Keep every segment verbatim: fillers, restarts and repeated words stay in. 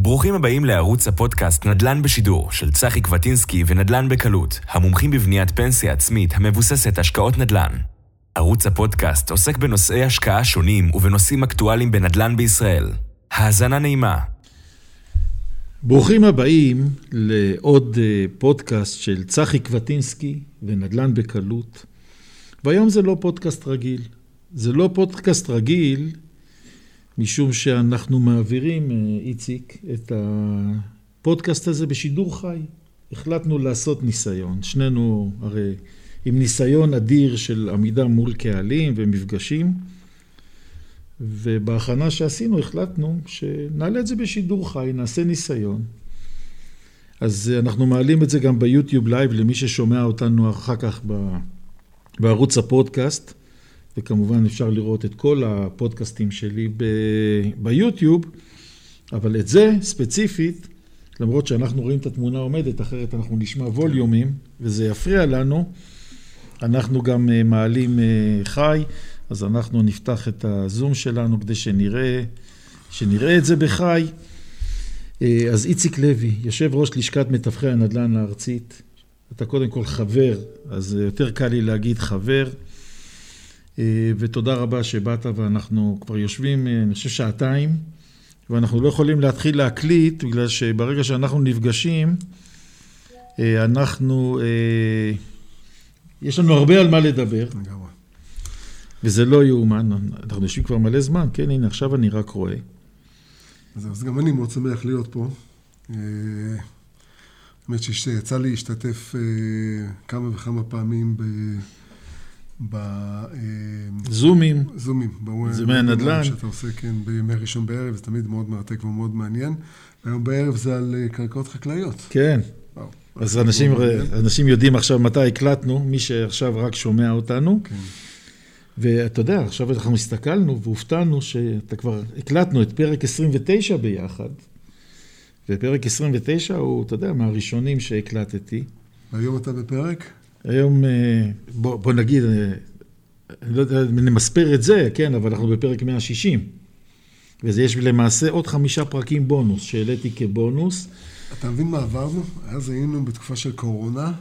ברוכים הבאים לערוץ הפודקאסט נדל"ן בשידור של צחי קווטינסקי ונדל"ן בקלות, המומחים בבניית פנסיה עצמית המבוססת השקעות נדל"ן. ערוץ הפודקאסט עוסק בנושאי השקעה שונים ובנושאים אקטואליים בנדל"ן בישראל. האזנה נעימה. ברוכים הבאים לעוד פודקאסט של צחי קווטינסקי ונדל"ן בקלות. והיום זה לא פודקאסט רגיל. זה לא פודקאסט רגיל משום שאנחנו מעבירים, איציק, את הפודקאסט הזה בשידור חי. החלטנו לעשות ניסיון. שנינו הרי עם ניסיון אדיר של עמידה מול קהלים ומפגשים. ובהכנה שעשינו החלטנו שנעלה את זה בשידור חי, נעשה ניסיון. אז אנחנו מעלים את זה גם ביוטיוב לייב למי ששומע אותנו אחר כך בערוץ הפודקאסט. וכמובן אפשר לראות את כל הפודקאסטים שלי ב- ביוטיוב, אבל את זה ספציפית, למרות שאנחנו רואים את התמונה עומדת, אחרת אנחנו נשמע ווליומים, וזה יפריע לנו, אנחנו גם מעלים חי, אז אנחנו נפתח את הזום שלנו כדי שנראה, שנראה את זה בחי. אז איציק לוי, יושב ראש לשכת מתווכי הנדל"ן הארצית, אתה קודם כל חבר, אז יותר קל לי להגיד חבר, ותודה רבה שבאת, ואנחנו כבר יושבים, אני חושב, שעתיים, ואנחנו לא יכולים להתחיל להקליט, בגלל שברגע שאנחנו נפגשים, אנחנו, יש לנו הרבה על מה לדבר, וזה לא יאומן, אנחנו יושבים כבר מלא זמן, כן, הנה, עכשיו אני רק רואה. אז גם אני מאוד שמח להיות פה. באמת שיצא לי להשתתף כמה וכמה פעמים ב... זומים, זומים, זומי הנדל"ן שאתה עושה כן בימי ראשון בערב, זה תמיד מאוד מרתק ומאוד מעניין. היום בערב זה על קרקעות חקלאיות. כן, אז אנשים, אנשים יודעים עכשיו מתי הקלטנו, מי שעכשיו רק שומע אותנו. ואתה יודע, עכשיו אנחנו הסתכלנו והופתענו שאתה כבר הקלטנו את פרק עשרים ותשע ביחד, ופרק עשרים ותשע הוא, אתה יודע, מהראשונים שהקלטתי. היום אתה בפרק? היום, בוא, בוא נגיד, אני לא יודע, נמספר את זה, כן, אבל אנחנו בפרק מאה ושישים. וזה יש למעשה עוד חמישה פרקים בונוס, שהעליתי כבונוס. אתה מבין מה עברנו? אז היינו בתקופה של קורונה,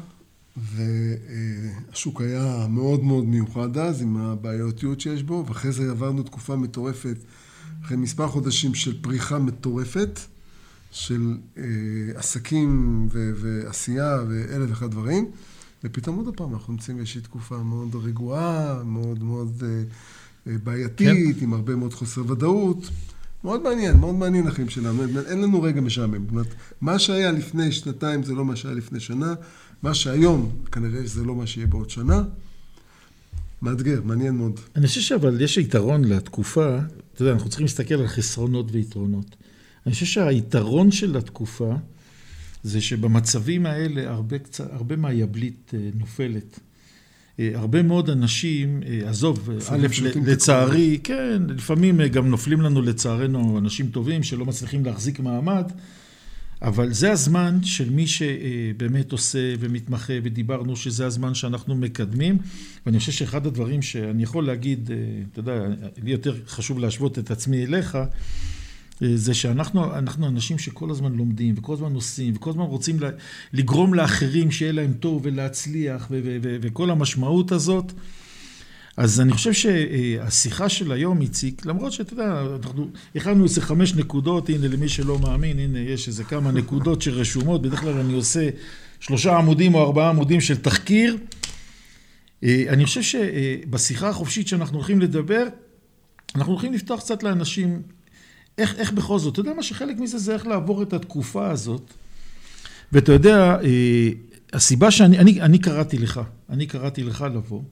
והשוק היה מאוד מאוד מיוחד אז, עם הבעייתיות שיש בו, ואחרי זה עברנו תקופה מטורפת, אחרי מספר חודשים של פריחה מטורפת, של עסקים ועשייה ואלף ואחד דברים, וכפתאום עוד הפעם אנחנו נמצאים באיזושהי תקופה מאוד רגועה, מאוד מאוד בעייתית, כן. עם הרבה מאוד חוסר ודאות. מאוד מעניין, מאוד מעניין החיים שלנו. אין לנו רגע משעמם. מה שהיה לפני שנתיים זה לא מה שהיה לפני שנה. מה שהיום כנראה זה לא מה שיהיה בעוד שנה. מאתגר, מעניין מאוד. אני חושב שאבל יש יתרון לתקופה. אתה יודע, אנחנו צריכים להסתכל על חסרונות ויתרונות. אני חושב שהיתרון של התקופה זה שבמצבים האלה הרבה, הרבה מהיבלית נופלת. הרבה מאוד אנשים, עזוב, א', לצערי, כן, לפעמים גם נופלים לנו לצערנו אנשים טובים שלא מצליחים להחזיק מעמד, אבל זה הזמן של מי שבאמת עושה ומתמחה, ודיברנו שזה הזמן שאנחנו מקדמים, ואני חושב שאחד הדברים שאני יכול להגיד, אתה יודע, לי יותר חשוב להשוות את עצמי אליך, זה שאנחנו אנחנו אנשים שכל הזמן לומדים וכל הזמן עושים וכל הזמן רוצים לגרום לאחרים שיהיה להם טוב ולהצליח ו- ו- ו- וכל המשמעות הזאת. אז אני חושב שהשיחה של היום, איציק, למרות שאתה יודע, אנחנו הכנו איזה חמש נקודות, הנה למי שלא מאמין, הנה יש איזה כמה נקודות שרשומות, בדרך כלל אני עושה שלושה עמודים או ארבעה עמודים של תחקיר. אני חושב שבשיחה החופשית שאנחנו הולכים לדבר, אנחנו הולכים לפתוח קצת לאנשים, איך, איך בכל זאת, אתה יודע מה שחלק מזה זה איך לעבור את התקופה הזאת, ואתה יודע, הסיבה שאני, אני, אני קראתי לך, אני קראתי לך לבוא,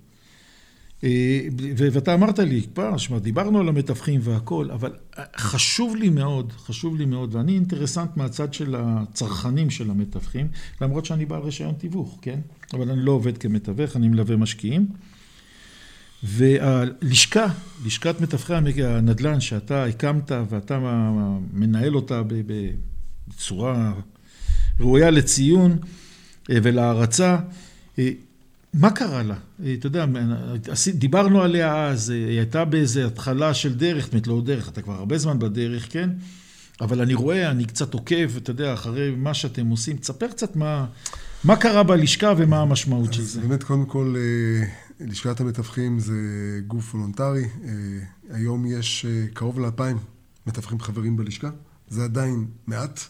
ואתה אמרת לי, פרש, דיברנו על המתווכים והכל, אבל חשוב לי מאוד, חשוב לי מאוד, ואני אינטרסנט מהצד של הצרכנים של המתווכים, למרות שאני בעל רישיון תיווך, כן? אבל אני לא עובד כמתווך, אני מלווה משקיעים, והלשכה, לשכת מתווכי הנדל"ן שאתה הקמת ואתה מנהל אותה בצורה ראויה לציון ולהערצה, מה קרה לה? אתה יודע, דיברנו עליה אז, היא הייתה באיזו התחלה של דרך, זאת אומרת לא דרך, אתה כבר הרבה זמן בדרך, כן? אבל אני רואה, אני קצת עוקב, אתה יודע, אחרי מה שאתם עושים, תספר קצת מה, מה קרה בלשכה ומה המשמעות של זה. באמת, קודם כל, לשכת המתווכים זה גוף וולונטרי. היום יש קרוב לאלפיים מתווכים חברים בלשכה. זה עדיין מעט.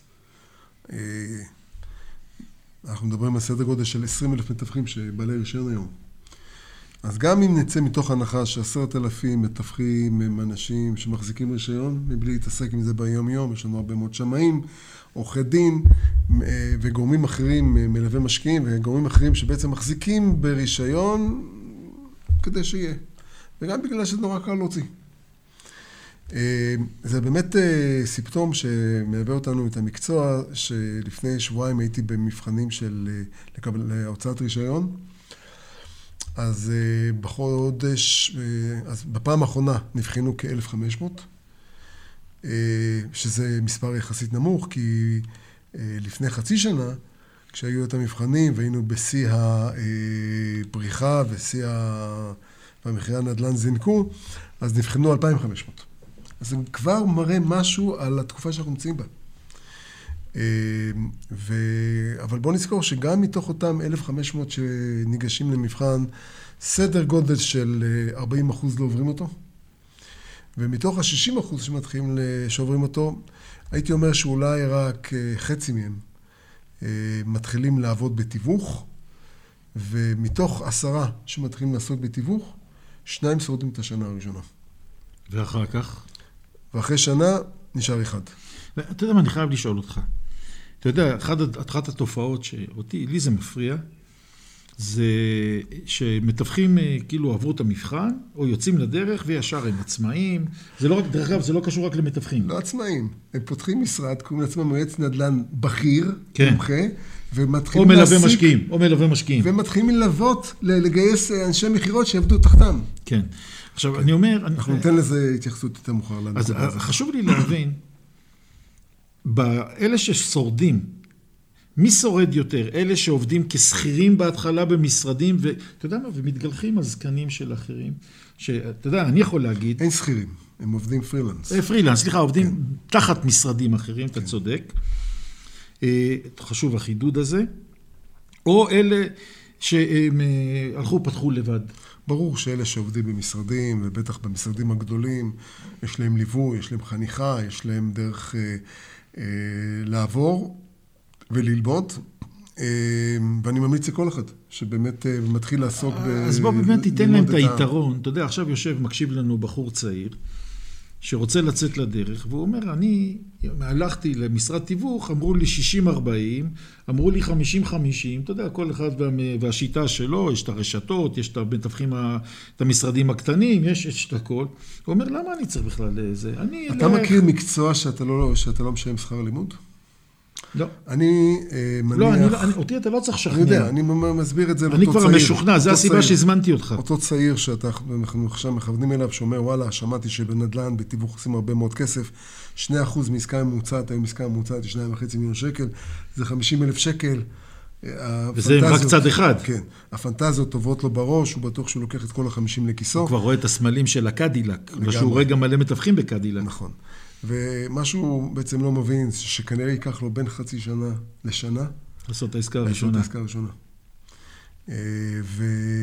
אנחנו מדברים על סדר גודל של עשרים אלף מתווכים שבעלי רישיון היום. אז גם אם נצא מתוך הנחה שעשרת אלפים מתווכים הם אנשים שמחזיקים רישיון, מבלי להתעסק עם זה ביום יום, יש לנו הרבה מאוד שמאים, עורכי דין וגורמים אחרים, מלווי משקיעים וגורמים אחרים שבעצם מחזיקים ברישיון כדי שיהיה. וגם בגלל שזה נורא קל להוציא. זה באמת סיפטום שמלווה אותנו את המקצוע, שלפני שבועיים הייתי במבחנים של הוצאת רישיון. אז בחודש, אז בפעם האחרונה נבחנו כ-אלף וחמש מאות, שזה מספר יחסית נמוך, כי לפני חצי שנה, כשהיו את המבחנים והיינו בשיא הפריחה ושיא המחירי הנדל"ן זינקו, אז נבחנו אלפיים וחמש מאות. אז זה כבר מראה משהו על התקופה שאנחנו נמצאים בה. ו... אבל בוא נזכור שגם מתוך אותם אלף וחמש מאות שניגשים למבחן, סדר גודל של ארבעים אחוז לא עוברים אותו. ומתוך ה-שישים אחוז שמתחילים שעוברים אותו, הייתי אומר שאולי רק חצי מהם מתחילים לעבוד בתיווך, ומתוך עשרה שמתחילים לעסוק בתיווך, שניים שורדים את השנה הראשונה. ואחר כך? ואחרי שנה נשאר אחד. אתה יודע מה, אני חייב לשאול אותך. אתה יודע, אחת התופעות שאותי, לי זה מפריע, זה שמתווכים כאילו עברו את המבחן, או יוצאים לדרך וישר הם עצמאים. זה לא רק, דרך אגב, זה לא קשור רק למתווכים. לא עצמאים. הם פותחים משרד, קוראים לעצמם מועץ נדל"ן בכיר, כן. מומחה, ומתחילים או מלווה משקיעים, או מלווה משקיעים. ומתחילים ללוות, לגייס אנשי מחירות שיעבדו תחתם. כן. עכשיו, כן. אני אומר... אנחנו ניתן לזה התייחסות יותר מאוחר. אז חשוב לי להבין, באלה ששורדים, מי שורד יותר? אלה שעובדים כסחירים בהתחלה במשרדים, ואתה יודע מה, ומתגלחים הזקנים של אחרים, שאתה יודע, אני יכול להגיד... אין סחירים, הם עובדים פרילנס. פרילנס, סליחה, עובדים תחת משרדים אחרים, אתה צודק. חשוב החידוד הזה. או אלה שהם הלכו, פתחו לבד. ברור שאלה שעובדים במשרדים, ובטח במשרדים הגדולים, יש להם ליווי, יש להם חניכה, יש להם דרך אה, אה, לעבור וללמוד. אה, ואני ממליץ לכל אחד, שבאמת אה, מתחיל לעסוק ב... אז בוא באמת תיתן להם את היתרון. אתה יודע, עכשיו יושב, מקשיב לנו בחור צעיר, שרוצה לצאת לדרך, והוא אומר, אני הלכתי למשרד תיווך, אמרו לי שישים ארבעים, אמרו לי חמישים חמישים, אתה יודע, כל אחד והשיטה שלו, יש את הרשתות, יש את המתווכים, את המשרדים הקטנים, יש, יש את הכל. הוא אומר, למה אני צריך בכלל לזה? אני אתה אלך... מכיר מקצוע שאתה לא, שאתה לא משלם שכר לימוד? לא. אני אה, מניח... לא, אני, אני, אותי אתה לא צריך לשכנע. אני יודע, אני מסביר את זה אני כבר משוכנע, זה הסיבה שהזמנתי אותך. אותו צעיר שאתה, אנחנו עכשיו מכוונים אליו, שאומר, וואלה, שמעתי שבנדל"ן, בתיווך עושים הרבה מאוד כסף, שני אחוז מעסקה ממוצעת, היום עסקה ממוצעת, שניים וחצי מיליון שקל, זה חמישים אלף שקל. וזה רק צד אחד. כן, הפנטזיות טובות לו בראש, הוא בטוח שהוא לוקח את כל החמישים לכיסו. הוא כבר רואה את הסמלים של הקדילק, ושהוא רואה גם מלא מתווכים בקדילק. נכון. ומה שהוא בעצם לא מבין, שכנראה ייקח לו בין חצי שנה לשנה. לעשות את העסקה הראשונה. לעשות את העסקה הראשונה. ו...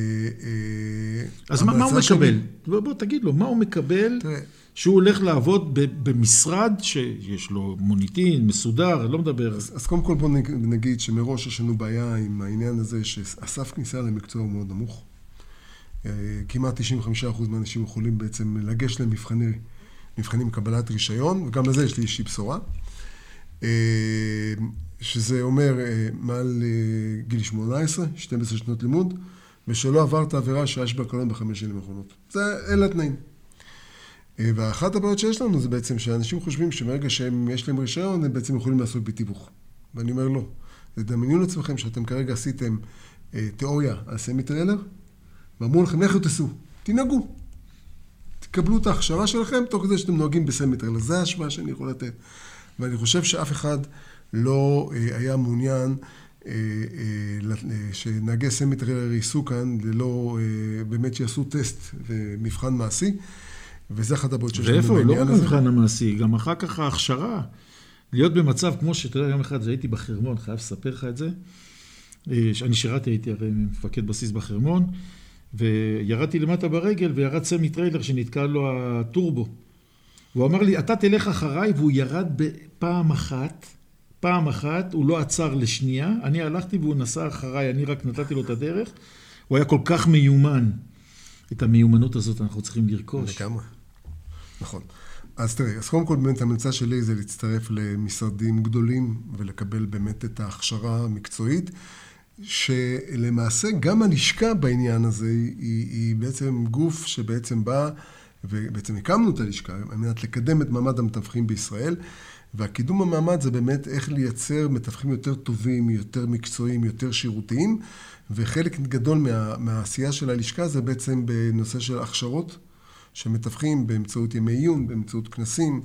אז מה הוא מקבל? בוא תגיד לו, מה הוא מקבל שהוא הולך לעבוד במשרד שיש לו מוניטין, מסודר, לא מדבר. אז קודם כל בוא נגיד שמראש יש לנו בעיה עם העניין הזה שהסף כניסה למקצוע הוא מאוד נמוך. כמעט תשעים וחמישה אחוז מהאנשים יכולים בעצם לגשת למבחני מבחנים קבלת רישיון, וגם לזה יש לי איזושהי בשורה, שזה אומר מעל גיל שמונה עשרה, שתים עשרה שנות לימוד, ושלא עברת עבירה שיש בה קלון בחמש שנים האחרונות. זה אלה התנאים. ואחת הבעיות שיש לנו זה בעצם שאנשים חושבים שמרגע שיש להם רישיון, הם בעצם יכולים לעשות בתיווך. ואני אומר לא. דמיינו לעצמכם שאתם כרגע עשיתם תיאוריה על סמי טריילר, ואמרו לכם, לכו תעשו, תנהגו. תקבלו את ההכשרה שלכם, תוך כדי שאתם נוהגים בסמי טריילר. זה ההשוואה שאני יכול לתת. ואני חושב שאף אחד לא היה מעוניין שנהגי סמי טריילר ייסעו כאן, ללא באמת שיעשו טסט ומבחן מעשי. וזה אחד הבעיות שיש לנו בעניין הזה. ואיפה? לא רק מבחן המעשי, גם אחר כך ההכשרה. להיות במצב כמו שאתה יודע, יום אחד שהייתי בחרמון, חייב לספר לך את זה, אני שירתי, הייתי הרי מפקד בסיס בחרמון, וירדתי למטה ברגל, וירד סמי טריילר שנתקע לו הטורבו. הוא אמר לי, אתה תלך אחריי, והוא ירד בפעם אחת, פעם אחת, הוא לא עצר לשנייה, אני הלכתי והוא נסע אחריי, אני רק נתתי לו את הדרך, הוא היה כל כך מיומן. את המיומנות הזאת אנחנו צריכים לרכוש. לגמרי. נכון. אז תראה, אז קודם כל באמת המלצה שלי זה להצטרף למשרדים גדולים ולקבל באמת את ההכשרה המקצועית, שלמעשה גם הלשכה בעניין הזה היא, היא בעצם גוף שבעצם בא, ובעצם הקמנו את הלשכה, על מנת לקדם את מעמד המתווכים בישראל, והקידום המעמד זה באמת איך לייצר מתווכים יותר טובים, יותר מקצועיים, יותר שירותיים, וחלק גדול מה, מהעשייה של הלשכה זה בעצם בנושא של הכשרות, שמתווכים באמצעות ימי עיון, באמצעות כנסים,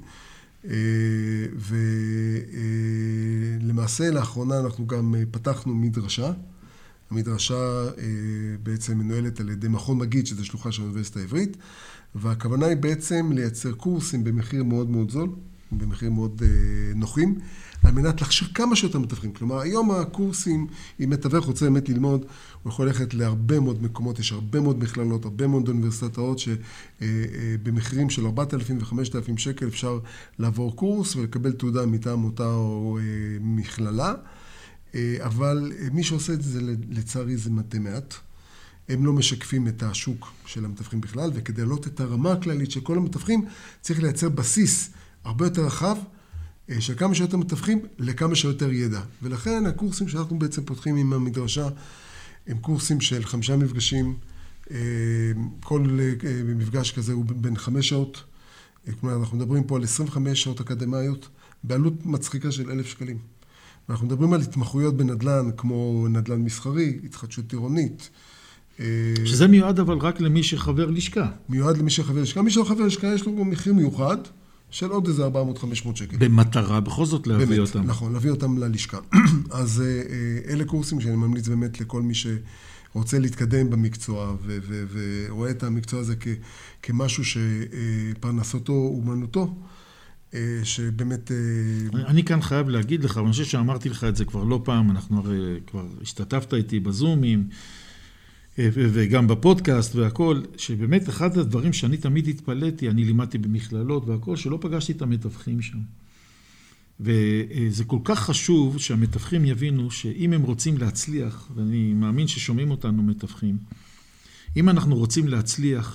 ולמעשה לאחרונה אנחנו גם פתחנו מדרשה. המדרשה בעצם מנוהלת על ידי מכון מגיד, שזה שלוחה של האוניברסיטה העברית, והכוונה היא בעצם לייצר קורסים במחיר מאוד מאוד זול, במחיר מאוד נוחים, על מנת להכשיר כמה שיותר מתווכים. כלומר, היום הקורסים, אם מתווך רוצה באמת ללמוד, הוא יכול ללכת להרבה מאוד מקומות, יש הרבה מאוד מכללות, הרבה מאוד אוניברסיטאות, שבמחירים של ארבעת אלפים וחמשת אלפים שקל אפשר לעבור קורס ולקבל תעודה מטעם אותה או מכללה. אבל מי שעושה את זה, לצערי, זה מתי מעט. הם לא משקפים את השוק של המתווכים בכלל, וכדי לעלות את הרמה הכללית של כל המתווכים, צריך לייצר בסיס הרבה יותר רחב, של כמה שיותר מתווכים לכמה שיותר ידע. ולכן הקורסים שאנחנו בעצם פותחים עם המדרשה, הם קורסים של חמישה מפגשים, כל מפגש כזה הוא בין חמש שעות, כלומר אנחנו מדברים פה על עשרים וחמש שעות אקדמיות, בעלות מצחיקה של אלף שקלים. ואנחנו מדברים על התמחויות בנדל"ן, כמו נדל"ן מסחרי, התחדשות עירונית. שזה מיועד אבל רק למי שחבר לשכה. מיועד למי שחבר לשכה. מי שחבר לשכה יש לו מחיר מיוחד, של עוד איזה ארבע מאות חמש מאות שקל. במטרה, בכל זאת להביא באמת, אותם. נכון, להביא אותם ללשכה. אז אלה קורסים שאני ממליץ באמת לכל מי שרוצה להתקדם במקצוע, ו- ו- ורואה את המקצוע הזה כ- כמשהו שפרנסתו אומנותו, שבאמת... אני כאן חייב להגיד לך, ואני חושב שאמרתי לך את זה כבר לא פעם, אנחנו הרי כבר השתתפת איתי בזומים, וגם בפודקאסט והכל, שבאמת אחד הדברים שאני תמיד התפלאתי, אני לימדתי במכללות והכל, שלא פגשתי את המתווכים שם. וזה כל כך חשוב שהמתווכים יבינו שאם הם רוצים להצליח, ואני מאמין ששומעים אותנו מתווכים, אם אנחנו רוצים להצליח,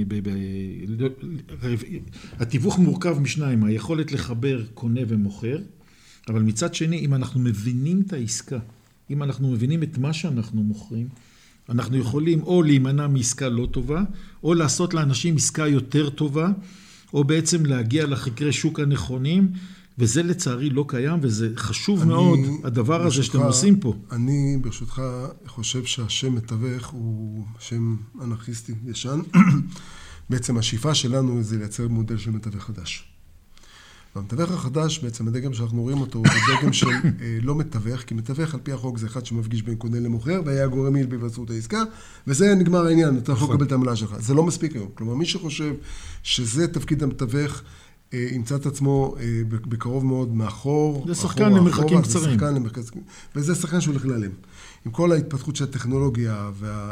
התיווך מורכב משניים, היכולת לחבר קונה ומוכר, אבל מצד שני, אם אנחנו מבינים את העסקה, אם אנחנו מבינים את מה שאנחנו מוכרים, אנחנו יכולים או להימנע מעסקה לא טובה, או לעשות לאנשים עסקה יותר טובה, או בעצם להגיע לחקרי שוק הנכונים, וזה לצערי לא קיים, וזה חשוב אני, מאוד, הדבר ברשותך, הזה שאתם עושים פה. אני ברשותך חושב שהשם מתווך הוא שם אנרכיסטי ישן. בעצם השאיפה שלנו זה לייצר מודל של מתווך חדש. והמתווך החדש, בעצם הדגם שאנחנו רואים אותו, הוא דגם של אה, לא מתווך, כי מתווך על פי החוק זה אחד שמפגיש בין קונה למוכר, והיה גורם מיל בהיווצרות העסקה, וזה נגמר העניין, אתה יכול לקבל את העמלה שלך. זה לא מספיק היום. כלומר, מי שחושב שזה תפקיד המתווך, אה, ימצא את עצמו אה, בקרוב מאוד מאחור, זה שחקן למרחקים קצרים. זה שחקן למרחקים, וזה שחקן שהולך להיעלם. עם כל ההתפתחות של הטכנולוגיה וה...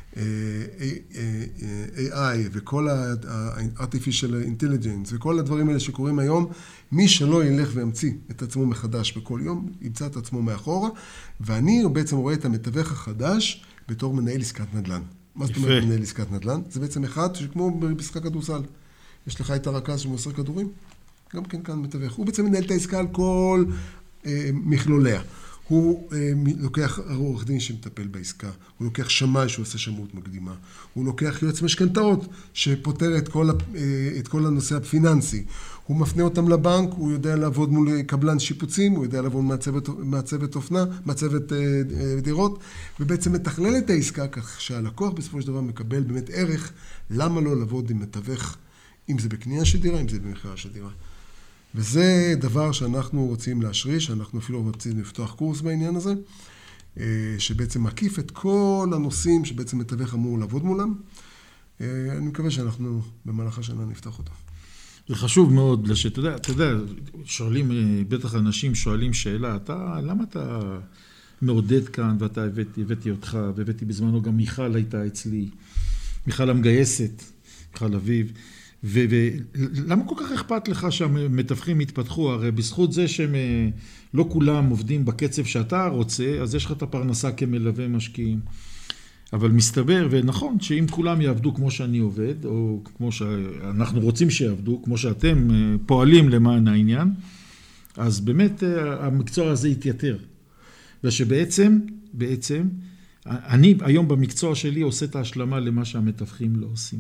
איי איי וכל ה-artificial intelligence וכל הדברים האלה שקורים היום, מי שלא ילך וימציא את עצמו מחדש בכל יום, ימצא את עצמו מאחורה, ואני בעצם רואה את המתווך החדש בתור מנהל עסקת נדל"ן. מה זאת אומרת מנהל עסקת נדל"ן? זה בעצם אחד שכמו במשחק כדורסל. יש לך את הרכז שמוסר כדורים, גם כן כאן מתווך. הוא בעצם מנהל את העסקה על כל אה, מכלוליה. הוא אה, לוקח עורך דין שמטפל בעסקה, הוא לוקח שמאי שעושה שמאות מקדימה, הוא לוקח יועץ משכנתאות שפותר את כל, אה, את כל הנושא הפיננסי, הוא מפנה אותם לבנק, הוא יודע לעבוד מול קבלן שיפוצים, הוא יודע לעבוד מעצבת, מעצבת אופנה, מעצבת אה, אה, דירות, ובעצם מתכלל את העסקה כך שהלקוח בסופו של דבר מקבל באמת ערך, למה לא לעבוד עם מתווך, אם זה בקנייה של דירה, אם זה במכירה של דירה. וזה דבר שאנחנו רוצים להשריש, שאנחנו אפילו רוצים לפתוח קורס בעניין הזה, שבעצם מקיף את כל הנושאים שבעצם מתווך אמור לעבוד מולם. אני מקווה שאנחנו במהלך השנה נפתח אותו. זה חשוב מאוד, שאתה יודע, אתה יודע, שואלים, בטח אנשים שואלים שאלה, אתה, למה אתה מעודד כאן, ואתה הבאתי, הבאתי אותך, והבאתי בזמנו גם מיכל הייתה אצלי, מיכל המגייסת, מיכל אביב, ולמה כל כך אכפת לך שהמתווכים יתפתחו? הרי בזכות זה שהם לא כולם עובדים בקצב שאתה רוצה, אז יש לך את הפרנסה כמלווה משקיעים. אבל מסתבר, ונכון, שאם כולם יעבדו כמו שאני עובד, או כמו שאנחנו רוצים שיעבדו, כמו שאתם פועלים למען העניין, אז באמת המקצוע הזה יתייתר. ושבעצם, בעצם, אני היום במקצוע שלי עושה את ההשלמה למה שהמתווכים לא עושים.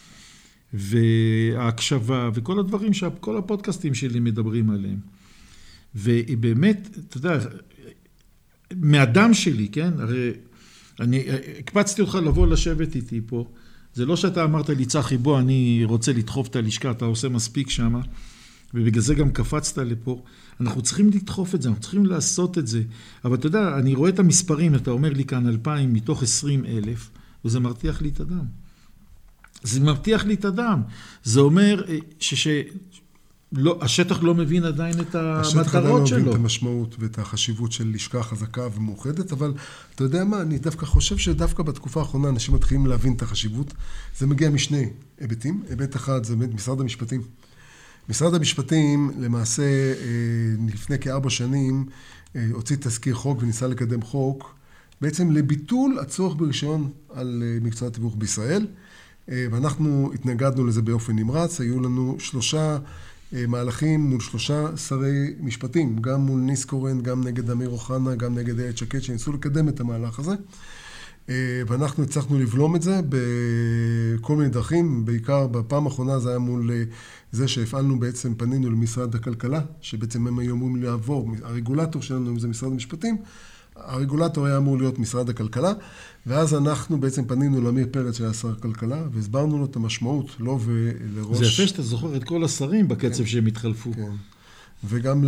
וההקשבה, וכל הדברים שכל הפודקאסטים שלי מדברים עליהם. ובאמת, אתה יודע, מהדם שלי, כן? הרי אני הקפצתי אותך לבוא לשבת איתי פה. זה לא שאתה אמרת לי, צחי, בוא, אני רוצה לדחוף את הלשכה, אתה עושה מספיק שמה, ובגלל זה גם קפצת לפה. אנחנו צריכים לדחוף את זה, אנחנו צריכים לעשות את זה. אבל אתה יודע, אני רואה את המספרים, אתה אומר לי כאן אלפיים מתוך עשרים אלף, וזה מרתיח לי את הדם. זה מבטיח לי את הדם. זה אומר ש... לא, השטח לא מבין עדיין את המטרות שלו. השטח עדיין לא מבין את המשמעות ואת החשיבות של לשכה חזקה ומאוחדת, אבל אתה יודע מה, אני דווקא חושב שדווקא בתקופה האחרונה אנשים מתחילים להבין את החשיבות. זה מגיע משני היבטים. היבט אחד זה משרד המשפטים. משרד המשפטים למעשה לפני כארבע שנים הוציא תזכיר חוק וניסה לקדם חוק בעצם לביטול הצורך ברישיון על מקצוע התיווך בישראל. ואנחנו התנגדנו לזה באופן נמרץ, היו לנו שלושה מהלכים מול שלושה שרי משפטים, גם מול ניסקורן, גם נגד אמיר אוחנה, גם נגד איילת שקד, שניסו לקדם את המהלך הזה. ואנחנו הצלחנו לבלום את זה בכל מיני דרכים, בעיקר בפעם האחרונה זה היה מול זה שהפעלנו בעצם, פנינו למשרד הכלכלה, שבעצם הם היו אמורים לעבור, הרגולטור שלנו זה משרד המשפטים, הרגולטור היה אמור להיות משרד הכלכלה, ואז אנחנו בעצם פנינו לאמיר פרץ של שר הכלכלה, והסברנו לו את המשמעות, לא ולראש... זה יפה שאתה זוכר את כל השרים בקצב כן, שהם התחלפו. כן. וגם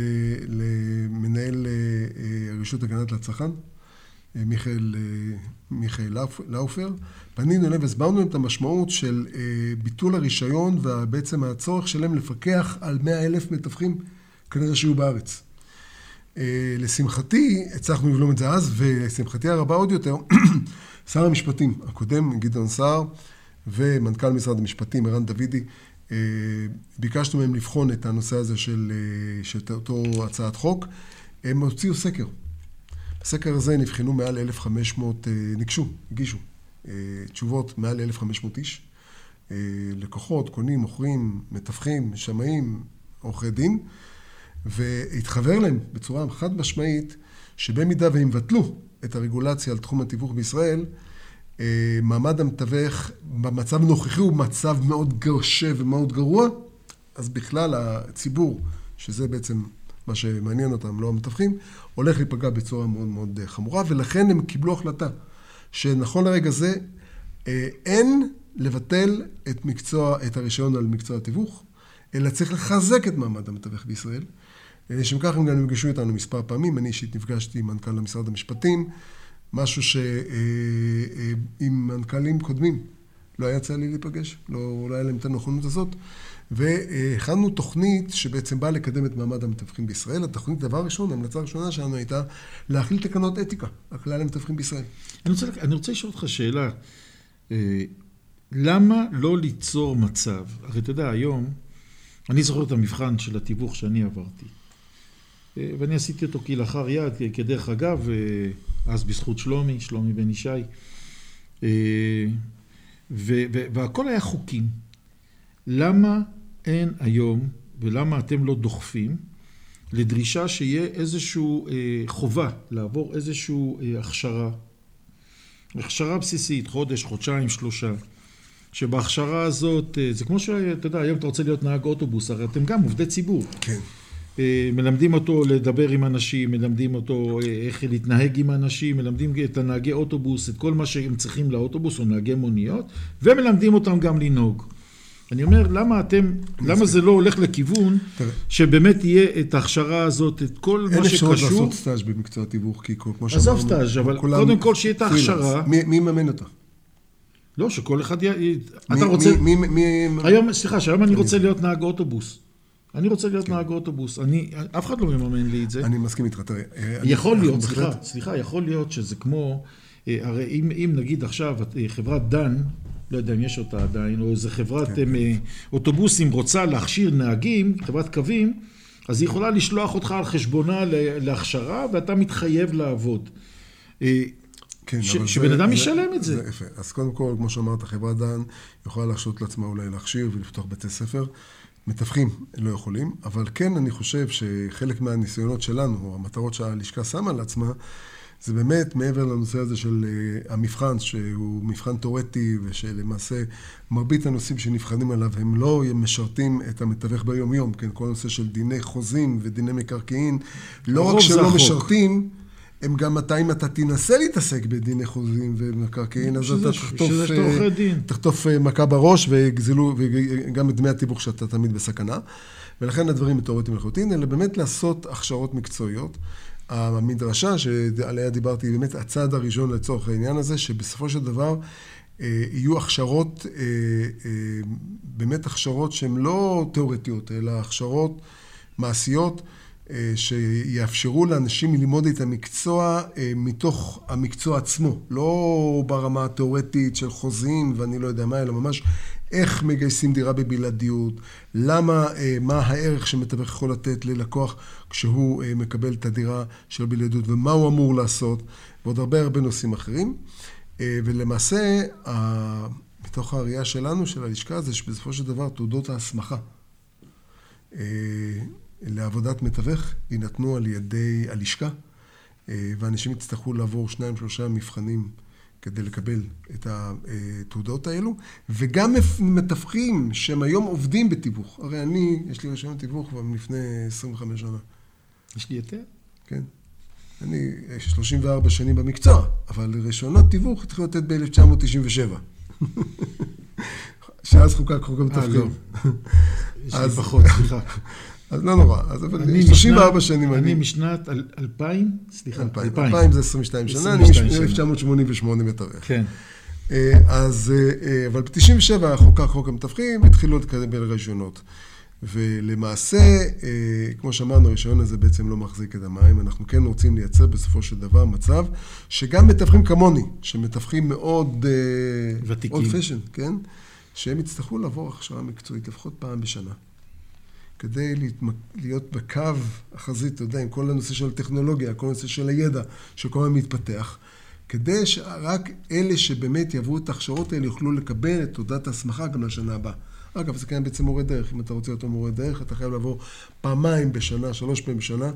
למנהל רשות הגנת לצרכן, מיכאל, מיכאל לאופר, פנינו אליהם והסברנו להם את המשמעות של ביטול הרישיון, ובעצם הצורך שלהם לפקח על מאה אלף מתווכים כנראה שיהיו בארץ. לשמחתי, הצלחנו לבלום את זה אז, ולשמחתי הרבה עוד יותר, שר המשפטים הקודם, גדעון סער, ומנכ"ל משרד המשפטים, ערן דוידי, ביקשנו מהם לבחון את הנושא הזה של, של אותו הצעת חוק. הם הוציאו סקר. בסקר הזה נבחנו מעל אלף וחמש מאות, ניגשו, הגישו תשובות מעל אלף וחמש מאות איש, לקוחות, קונים, מוכרים, מתווכים, שמאים, עורכי דין, והתחבר להם בצורה חד משמעית, שבמידה והם בטלו את הרגולציה על תחום התיווך בישראל, מעמד המתווך במצב נוכחי הוא מצב מאוד קשה ומאוד גרוע, אז בכלל הציבור, שזה בעצם מה שמעניין אותם, לא המתווכים, הולך להיפגע בצורה מאוד מאוד חמורה, ולכן הם קיבלו החלטה שנכון לרגע זה אין לבטל את מקצוע, את הרישיון על מקצוע התיווך, אלא צריך לחזק את מעמד המתווך בישראל. לשם כך הם גם נפגשו איתנו מספר פעמים, אני אישית נפגשתי עם מנכ"ל למשרד המשפטים, משהו שעם מנכ"לים קודמים לא היה יצא לי להיפגש, לא, לא היה להם את הנכונות הזאת, והכנו תוכנית שבעצם באה לקדם את מעמד המתווכים בישראל. התוכנית, דבר ראשון, ההמלצה הראשונה שלנו הייתה להכליל תקנות אתיקה, הכלל המתווכים בישראל. אני רוצה, אני רוצה לשאול אותך שאלה, למה לא ליצור מצב, הרי אתה יודע, היום, אני זוכר את המבחן של התיווך שאני עברתי, ואני עשיתי אותו כלאחר יד, כדרך אגב, אז בזכות שלומי, שלומי בן ישי, והכל היה חוקים. למה אין היום, ולמה אתם לא דוחפים, לדרישה שיהיה איזשהו חובה, לעבור איזשהו הכשרה, הכשרה בסיסית, חודש, חודשיים, שלושה, שבהכשרה הזאת, זה כמו שאתה יודע, היום אתה רוצה להיות נהג אוטובוס, הרי אתם גם עובדי ציבור. כן. מלמדים אותו לדבר עם אנשים, מלמדים אותו איך להתנהג עם אנשים, מלמדים את הנהגי אוטובוס, את כל מה שהם צריכים לאוטובוס או נהגי מוניות, ומלמדים אותם גם לנהוג. אני אומר, למה אתם, למה זה לא הולך לכיוון שבאמת יהיה את ההכשרה הזאת, את כל מה שקשור... אין אפשרות לעשות סטאז' במקצוע התיווך, כי כמו שאמרנו... עזוב סטאז', אבל קודם כל שיהיה את ההכשרה... מי מממן אותה? לא, שכל אחד י... אתה רוצה... מי, מי, מי... היום, סליחה, שהיום אני רוצה להיות נהג אוטובוס. אני רוצה להיות נהג אוטובוס. אני, אף אחד לא מממן לי את זה. אני מסכים איתך, תראה. יכול להיות, סליחה, סליחה, יכול להיות שזה כמו, הרי אם, אם נגיד עכשיו, חברת דן, לא יודע אם יש אותה עדיין, או איזה חברת אוטובוסים רוצה להכשיר נהגים, חברת קווים, אז היא יכולה לשלוח אותך על חשבונה להכשרה, ואתה מתחייב לעבוד. כן, ש, שבן אדם ישלם את זה. זה יפה. אז קודם כל, כמו שאמרת, חברת דן יכולה להרשות לעצמה אולי להכשיר ולפתוח בתי ספר. מתווכים לא יכולים, אבל כן אני חושב שחלק מהניסיונות שלנו, או המטרות שהלשכה שמה לעצמה, זה באמת מעבר לנושא הזה של המבחן, שהוא מבחן תיאורטי, ושלמעשה מרבית הנושאים שנבחנים עליו הם לא משרתים את המתווך ביום יום, כן, כל הנושא של דיני חוזים ודיני מקרקעין, לא רק שלא משרתים, הם גם מתי אם אתה תנסה להתעסק בדיני חוזים ומקרקעין, אז אתה תחטוף, תחטוף מכה בראש וגזלו, וגם את דמי התיווך שאתה תמיד בסכנה. ולכן הדברים תיאורטיים לחלוטין, אלא באמת לעשות הכשרות מקצועיות. המדרשה שעליה דיברתי, היא באמת הצעד הראשון לצורך העניין הזה, שבסופו של דבר יהיו הכשרות, באמת הכשרות שהן לא תיאורטיות, אלא הכשרות מעשיות, שיאפשרו לאנשים ללמוד את המקצוע מתוך המקצוע עצמו, לא ברמה התיאורטית של חוזים ואני לא יודע מה, אלא ממש איך מגייסים דירה בבלעדיות, למה, מה הערך שמתווך יכול לתת ללקוח כשהוא מקבל את הדירה של בלעדיות ומה הוא אמור לעשות, ועוד הרבה הרבה נושאים אחרים. ולמעשה, מתוך הראייה שלנו, של הלשכה, זה שבסופו של דבר תעודות ההסמכה לעבודת מתווך יינתנו על ידי הלשכה, ואנשים יצטרכו לעבור שניים שלושה מבחנים כדי לקבל את התעודות האלו, וגם מתווכים שהם היום עובדים בתיווך. הרי אני, יש לי רישיון תיווך כבר לפני עשרים וחמש שנה. יש לי יותר? כן. אני שלושים וארבע שנים במקצוע, אבל רישיונות תיווך התחילו לתת ב-אלף תשע מאות תשעים ושבע. שאז חוקק חוק המתווכים. יש לי פחות, סליחה. אז לא נורא, אז שלושים וארבע שנים אני משנת אלפיים, סליחה, אלפיים. אלפיים זה עשרים ושתיים שנה, אני אלף תשע מאות שמונים ושמונה מתווך. כן. אז, אבל ב-תשעים ושבע חוקק חוק המתווכים, התחילו לקבל רישיונות. ולמעשה, כמו שאמרנו, הרישיון הזה בעצם לא מחזיק את המים, אנחנו כן רוצים לייצר בסופו של דבר מצב, שגם מתווכים כמוני, שמתווכים מאוד ותיקים, old fashion, כן? שהם יצטרכו לעבור הכשרה מקצועית לפחות פעם בשנה. כדי להיות בקו החזית, אתה יודע, עם כל הנושא של הטכנולוגיה, כל הנושא של הידע, שכל הזמן מתפתח, כדי שרק אלה שבאמת יעברו את ההכשרות האלה יוכלו לקבל את תעודת ההסמכה גם לשנה הבאה. אגב, זה כאן בעצם מורה דרך. אם אתה רוצה אותו מורה דרך, אתה חייב לעבור פעמיים בשנה, שלוש פעמים בשנה,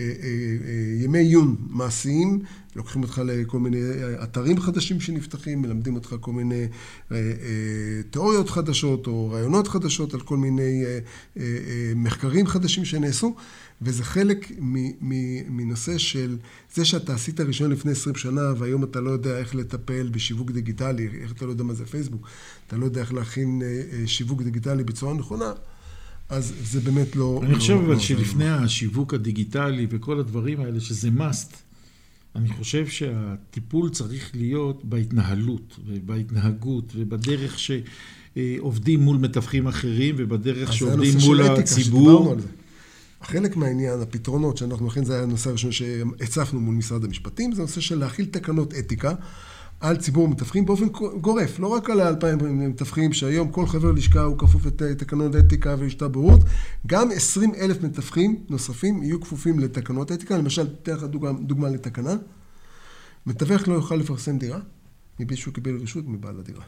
ימי עיון מעשיים, לוקחים אותך לכל מיני אתרים חדשים שנפתחים, מלמדים אותך כל מיני תיאוריות חדשות או רעיונות חדשות על כל מיני מחקרים חדשים שנעשו, וזה חלק מנושא של זה שאתה עשית ראשון לפני עשרים שנה, והיום אתה לא יודע איך לטפל בשיווק דיגיטלי, איך אתה לא יודע מה זה פייסבוק, אתה לא יודע איך להכין שיווק דיגיטלי בצורה נכונה, אז זה באמת לא... אני חושב אבל שלפני השיווק הדיגיטלי וכל הדברים האלה, שזה must, אני חושב שהטיפול צריך להיות בהתנהלות ובהתנהגות ובדרך שעובדים מול מתווכים אחרים ובדרך שעובדים מול הציבור. חלק מהעניין, הפתרונות שאנחנו, לכן זה היה הנושא הראשון שהצפנו מול משרד המשפטים, זה הנושא של להכיל תקנות אתיקה על ציבור מתווכים באופן גורף, לא רק על האלפיים מתווכים שהיום כל חבר לשכה הוא כפוף לתקנות אתיקה ולשתה בורות, גם עשרים אלף מתווכים נוספים יהיו כפופים לתקנות אתיקה, למשל, תן לך דוגמה, דוגמה לתקנה, מתווך לא יוכל לפרסם דירה, מבלי שהוא קיבל רשות מבעל הדירה.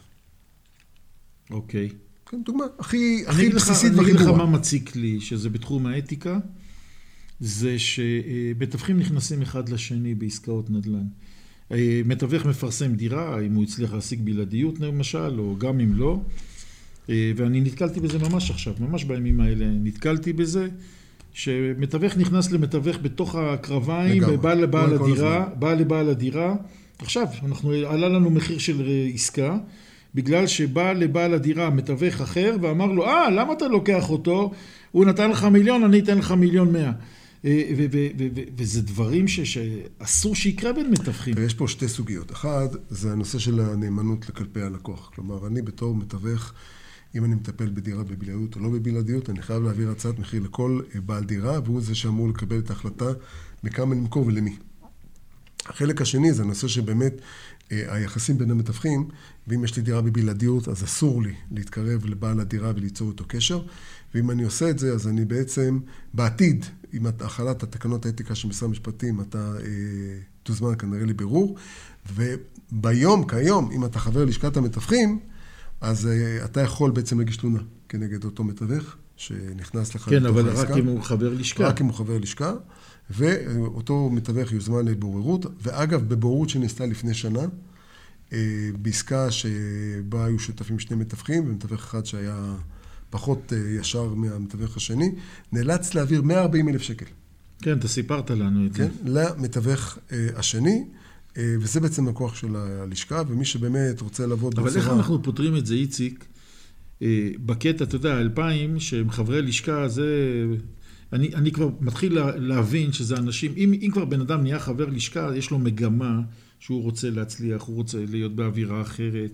אוקיי. כן, דוגמה, הכי, הכי בסיסית והכי ברורה. אני אגיד לך מה מציק לי, שזה בתחום האתיקה, זה שמתווכים נכנסים אחד לשני בעסקאות נדל"ן. מתווך מפרסם דירה, אם הוא הצליח להשיג בלעדיות למשל, או גם אם לא, ואני נתקלתי בזה ממש עכשיו, ממש בימים האלה נתקלתי בזה, שמתווך נכנס למתווך בתוך הקרביים, ובא לבעל הדירה, בא לבעל הדירה, עכשיו, אנחנו, עלה לנו מחיר של עסקה, בגלל שבא לבעל הדירה מתווך אחר, ואמר לו, אה, למה אתה לוקח אותו? הוא נתן לך מיליון, אני אתן לך מיליון מאה. וזה דברים שאסור שיקרה בין מתווכים. ויש פה שתי סוגיות. אחד, זה הנושא של הנאמנות לכלפי הלקוח. כלומר, אני בתור מתווך, אם אני מטפל בדירה בבלעדיות או לא בבלעדיות, אני חייב להעביר הצעת מחיר לכל בעל דירה, והוא זה שאמור לקבל את ההחלטה בכמה למכור ולמי. החלק השני זה הנושא שבאמת היחסים בין המתווכים, ואם יש לי דירה בבלעדיות, אז אסור לי להתקרב לבעל הדירה וליצור איתו קשר, ואם אני עושה את זה, אז אני בעצם בעתיד, עם החלת התקנות האתיקה של משרד המשפטים, אתה אה, תוזמן כנראה לבירור, וביום, כיום, אם אתה חבר לשכת המתווכים, אז אה, אתה יכול בעצם להגיש תלונה כנגד אותו מתווך, שנכנס לך כן, אבל רק אם הוא חבר לשכה. רק אם הוא חבר לשכה, ואותו מתווך יוזמן לבוררות, ואגב, בבוררות שנעשתה לפני שנה, בעסקה שבה היו שותפים שני מתווכים, ומתווך אחד שהיה פחות ישר מהמתווך השני, נאלץ להעביר מאה וארבעים אלף שקל. כן, אתה סיפרת לנו את זה. כן, למתווך השני, וזה בעצם הכוח של הלשכה, ומי שבאמת רוצה לעבוד בצורה... אבל איך אנחנו פותרים את זה, איציק? בקטע, אתה יודע, אלפיים, שהם חברי לשכה, זה... אני, אני כבר מתחיל להבין שזה אנשים, אם, אם כבר בן אדם נהיה חבר לשכה, יש לו מגמה שהוא רוצה להצליח, הוא רוצה להיות באווירה אחרת,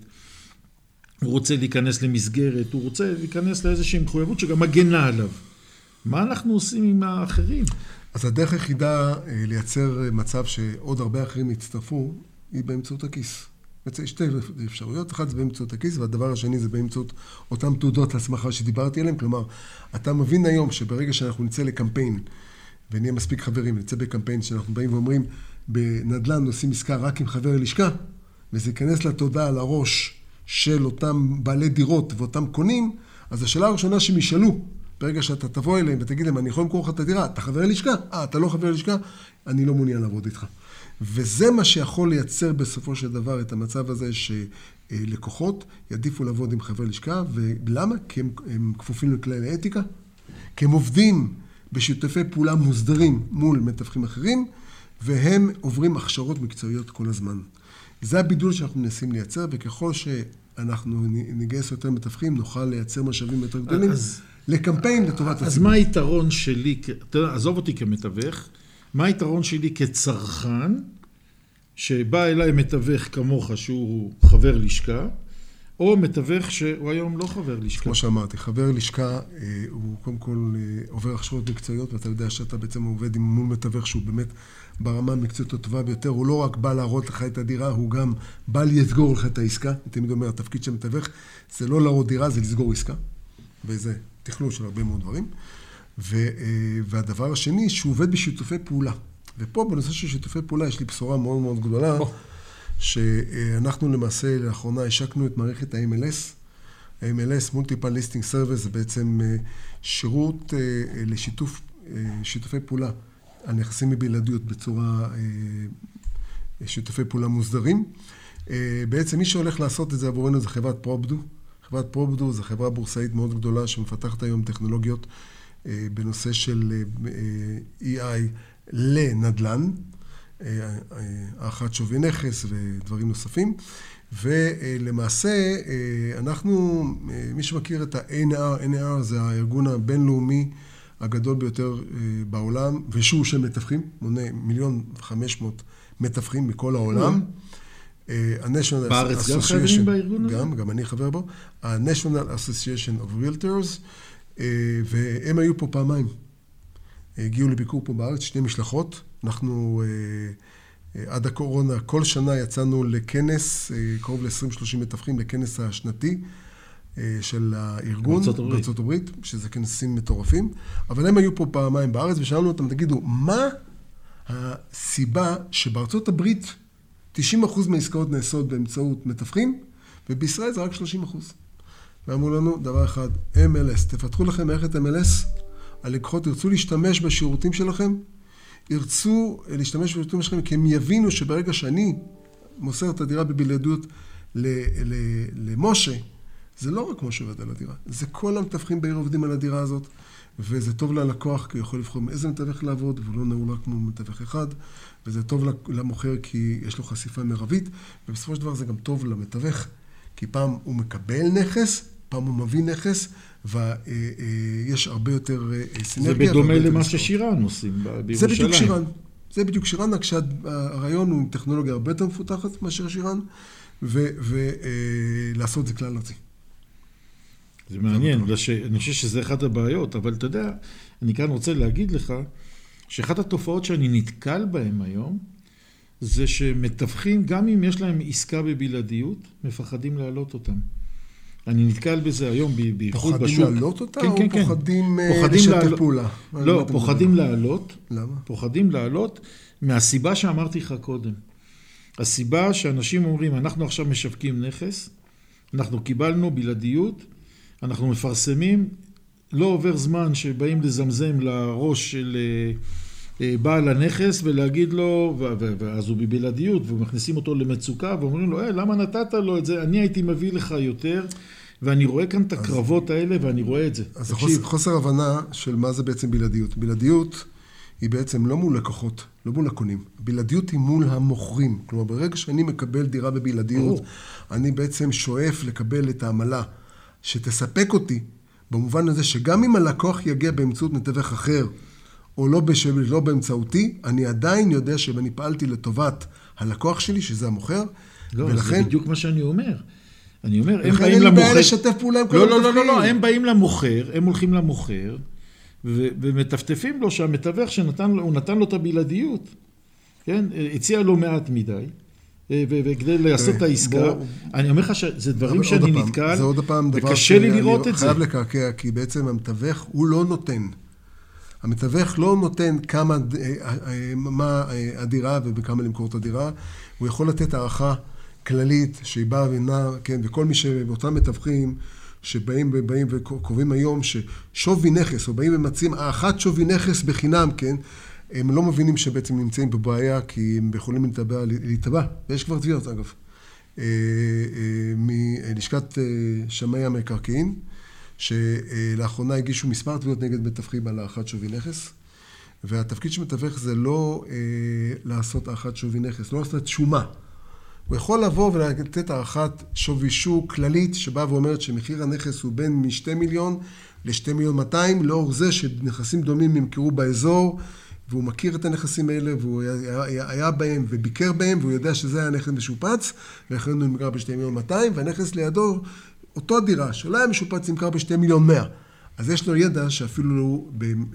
הוא רוצה להיכנס למסגרת, הוא רוצה להיכנס לאיזושהי מחויבות שגם מגנה עליו. מה אנחנו עושים עם האחרים? אז הדרך היחידה לייצר מצב שעוד הרבה אחרים יצטרפו, היא באמצעות הכיס. יש שתי אפשרויות, אחת זה באמצעות הכיס, והדבר השני זה באמצעות אותם תעודות להסמכה שדיברתי עליהם, כלומר, אתה מבין היום שברגע שאנחנו נצא לקמפיין, ונהיה מספיק חברים, נצא בקמפיין שאנחנו באים ואומרים, בנדל"ן עושים עסקה רק עם חבר לשכה, וזה ייכנס לתודעה על הראש של אותם בעלי דירות ואותם קונים, אז השאלה הראשונה שהם ישאלו, ברגע שאתה תבוא אליהם ותגיד להם, אני יכול למכור לך את הדירה, אתה חבר לשכה? אה, אתה לא חבר לשכה? אני לא מעוניין לעבוד איתך. וזה מה שיכול לייצר בסופו של דבר את המצב הזה שלקוחות יעדיפו לעבוד עם חברי לשכה, ולמה? כי הם, הם כפופים לכללי האתיקה, כי הם עובדים בשיתופי פעולה מוסדרים מול מתווכים אחרים, והם עוברים הכשרות מקצועיות כל הזמן. זה הבידול שאנחנו מנסים לייצר, וככל שאנחנו נגייס יותר מתווכים, נוכל לייצר משאבים יותר גדולים אז, לקמפיין לטובת הציבור. אז מה היתרון שלי, עזוב אותי כמתווך, מה היתרון שלי כצרכן, שבא אליי מתווך כמוך שהוא חבר לשכה, או מתווך שהוא היום לא חבר לשכה? כמו שאמרתי, חבר לשכה הוא קודם כל עובר הכשרות מקצועיות, ואתה יודע שאתה בעצם עובד עם מול מתווך שהוא באמת ברמה המקצועית הטובה ביותר, הוא לא רק בא להראות לך את הדירה, הוא גם בא לסגור לך את העסקה. אני תמיד אומר, התפקיד של מתווך זה לא להראות דירה, זה לסגור עסקה, וזה תכלול של הרבה מאוד דברים. והדבר השני, שהוא עובד בשיתופי פעולה. ופה בנושא של שיתופי פעולה יש לי בשורה מאוד מאוד גדולה, שאנחנו למעשה לאחרונה השקנו את מערכת ה-אם אל אס. ה-אם אל אס, Multiple Listing Service, זה בעצם שירות לשיתוף, שיתופי פעולה על נכסים מבלעדיות בצורה שיתופי פעולה מוסדרים. בעצם מי שהולך לעשות את זה עבורנו זה חברת פרופדו. חברת פרופדו זה חברה בורסאית מאוד גדולה שמפתחת היום טכנולוגיות בנושא של איי איי לנדל"ן, הערכת שווי נכס ודברים נוספים. ולמעשה אנחנו, מי שמכיר את ה-אן אר, אן אר זה הארגון הבינלאומי הגדול ביותר בעולם, ושהוא של מתווכים, מונה מיליון וחמש מאות מתווכים מכל העולם. בארץ גם חברים בארגון הזה? גם, גם אני חבר בו. ה-National Association of Realtors, והם היו פה פעמיים. הגיעו לביקור פה בארץ, שני משלחות. אנחנו עד הקורונה, כל שנה יצאנו לכנס, קרוב ל-עשרים שלושים מתווכים, לכנס השנתי של הארגון בארצות הברית, שזה כנסים מטורפים. אבל הם היו פה פעמיים בארץ, ושאלנו אותם, תגידו, מה הסיבה שבארצות הברית תשעים אחוז מהעסקאות נעשות באמצעות מתווכים, ובישראל זה רק שלושים אחוז. ואמרו לנו, דבר אחד, אם אל אס, תפתחו לכם מערכת אם אל אס, הלקוחות ירצו להשתמש בשירותים שלכם, ירצו להשתמש בשירותים שלכם, כי הם יבינו שברגע שאני מוסר את הדירה בבלעדיות למשה, זה לא רק משה עובד על הדירה, זה כל המתווכים בעיר עובדים על הדירה הזאת, וזה טוב ללקוח, כי הוא יכול לבחור מאיזה מתווך לעבוד, והוא לא נעול רק כמו מתווך אחד, וזה טוב למוכר, כי יש לו חשיפה מרבית, ובסופו של דבר זה גם טוב למתווך, כי פעם הוא מקבל נכס, פעם הוא מביא נכס, ויש הרבה יותר סינרגיה. זה בדומה למה ששירן עושים בירושלים. זה בדיוק שירן. זה בדיוק שירן, רק שהרעיון הוא עם טכנולוגיה הרבה יותר מפותחת מאשר שירן, ולעשות את זה כלל ארצי. זה מעניין, אני חושב שזה אחת הבעיות, אבל אתה יודע, אני כאן רוצה להגיד לך, שאחת התופעות שאני נתקל בהן היום, זה שמתווכים, גם אם יש להם עסקה בבלעדיות, מפחדים להעלות אותם. אני נתקל בזה היום בייחוד בשוק. פוחדים להעלות אותה כן, או כן, כן. פוחדים לשתף פעולה? לא, פוחדים להעלות. למה? פוחדים להעלות מהסיבה שאמרתי לך קודם. הסיבה שאנשים אומרים, אנחנו עכשיו משווקים נכס, אנחנו קיבלנו בלעדיות, אנחנו מפרסמים, לא עובר זמן שבאים לזמזם לראש של בעל הנכס ולהגיד לו, ואז הוא בבלעדיות, ומכניסים אותו למצוקה, ואומרים לו, אה, למה נתת לו את זה? אני הייתי מביא לך יותר, ואני רואה כאן את הקרבות האלה, ואני רואה את זה. אז חוסר, חוסר הבנה של מה זה בעצם בלעדיות. בלעדיות היא בעצם לא מול לקוחות, לא מול הקונים. בלעדיות היא מול המוכרים. כלומר, ברגע שאני מקבל דירה בבלעדיות, אני בעצם שואף לקבל את העמלה שתספק אותי, במובן הזה שגם אם הלקוח יגיע באמצעות מתווך אחר, או לא, בש... לא באמצעותי, אני עדיין יודע שאני פעלתי לטובת הלקוח שלי, שזה המוכר, לא, ולכן... זה בדיוק מה שאני אומר. אני אומר, הם לכן באים אין למוכר... בעיה לשתף פעולה עם כל לא, לא, המתווכים. לא, לא, הם באים למוכר, הם הולכים למוכר, ו... ומטפטפים לו שהמתווך שנתן לו, הוא נתן לו את הבלעדיות, כן? הציע לו מעט מדי, וכדי לעשות את העסקה, אני אומר לך שזה דברים שאני נתקל, וקשה לי לראות את זה. חייב לקרקע, כי בעצם המתווך הוא לא נותן. המתווך לא נותן כמה, מה הדירה ובכמה למכור את הדירה, הוא יכול לתת הערכה כללית שהיא באה ונע, כן, וכל מי שבאותם מתווכים שבאים ובאים וקובעים היום ששווי נכס, או באים ומציעים הערכת שווי נכס בחינם, כן, הם לא מבינים שבעצם נמצאים בבעיה, כי הם יכולים להתבע, להתבע, ויש כבר תביעות אגב, מלשכת שמאי המקרקעין, שלאחרונה הגישו מספר תביעות נגד מתווכים על הערכת שווי נכס, והתפקיד של מתווך זה לא לעשות הערכת שווי נכס, לא לעשות שומה. הוא יכול לבוא ולתת הערכת שווי שוק כללית, שבאה ואומרת שמחיר הנכס הוא בין משתי מיליון לשתי מיליון מאתיים, לאור זה שנכסים דומים ימכרו באזור, והוא מכיר את הנכסים האלה, והוא היה, היה בהם וביקר בהם, והוא יודע שזה היה נכס משופץ, ולכן הוא נמכר בשתי מיליון מאתיים, והנכס לידו, אותו הדירה, שלא היה משופץ, נמכר בשתי מיליון מאה. אז יש לו ידע שאפילו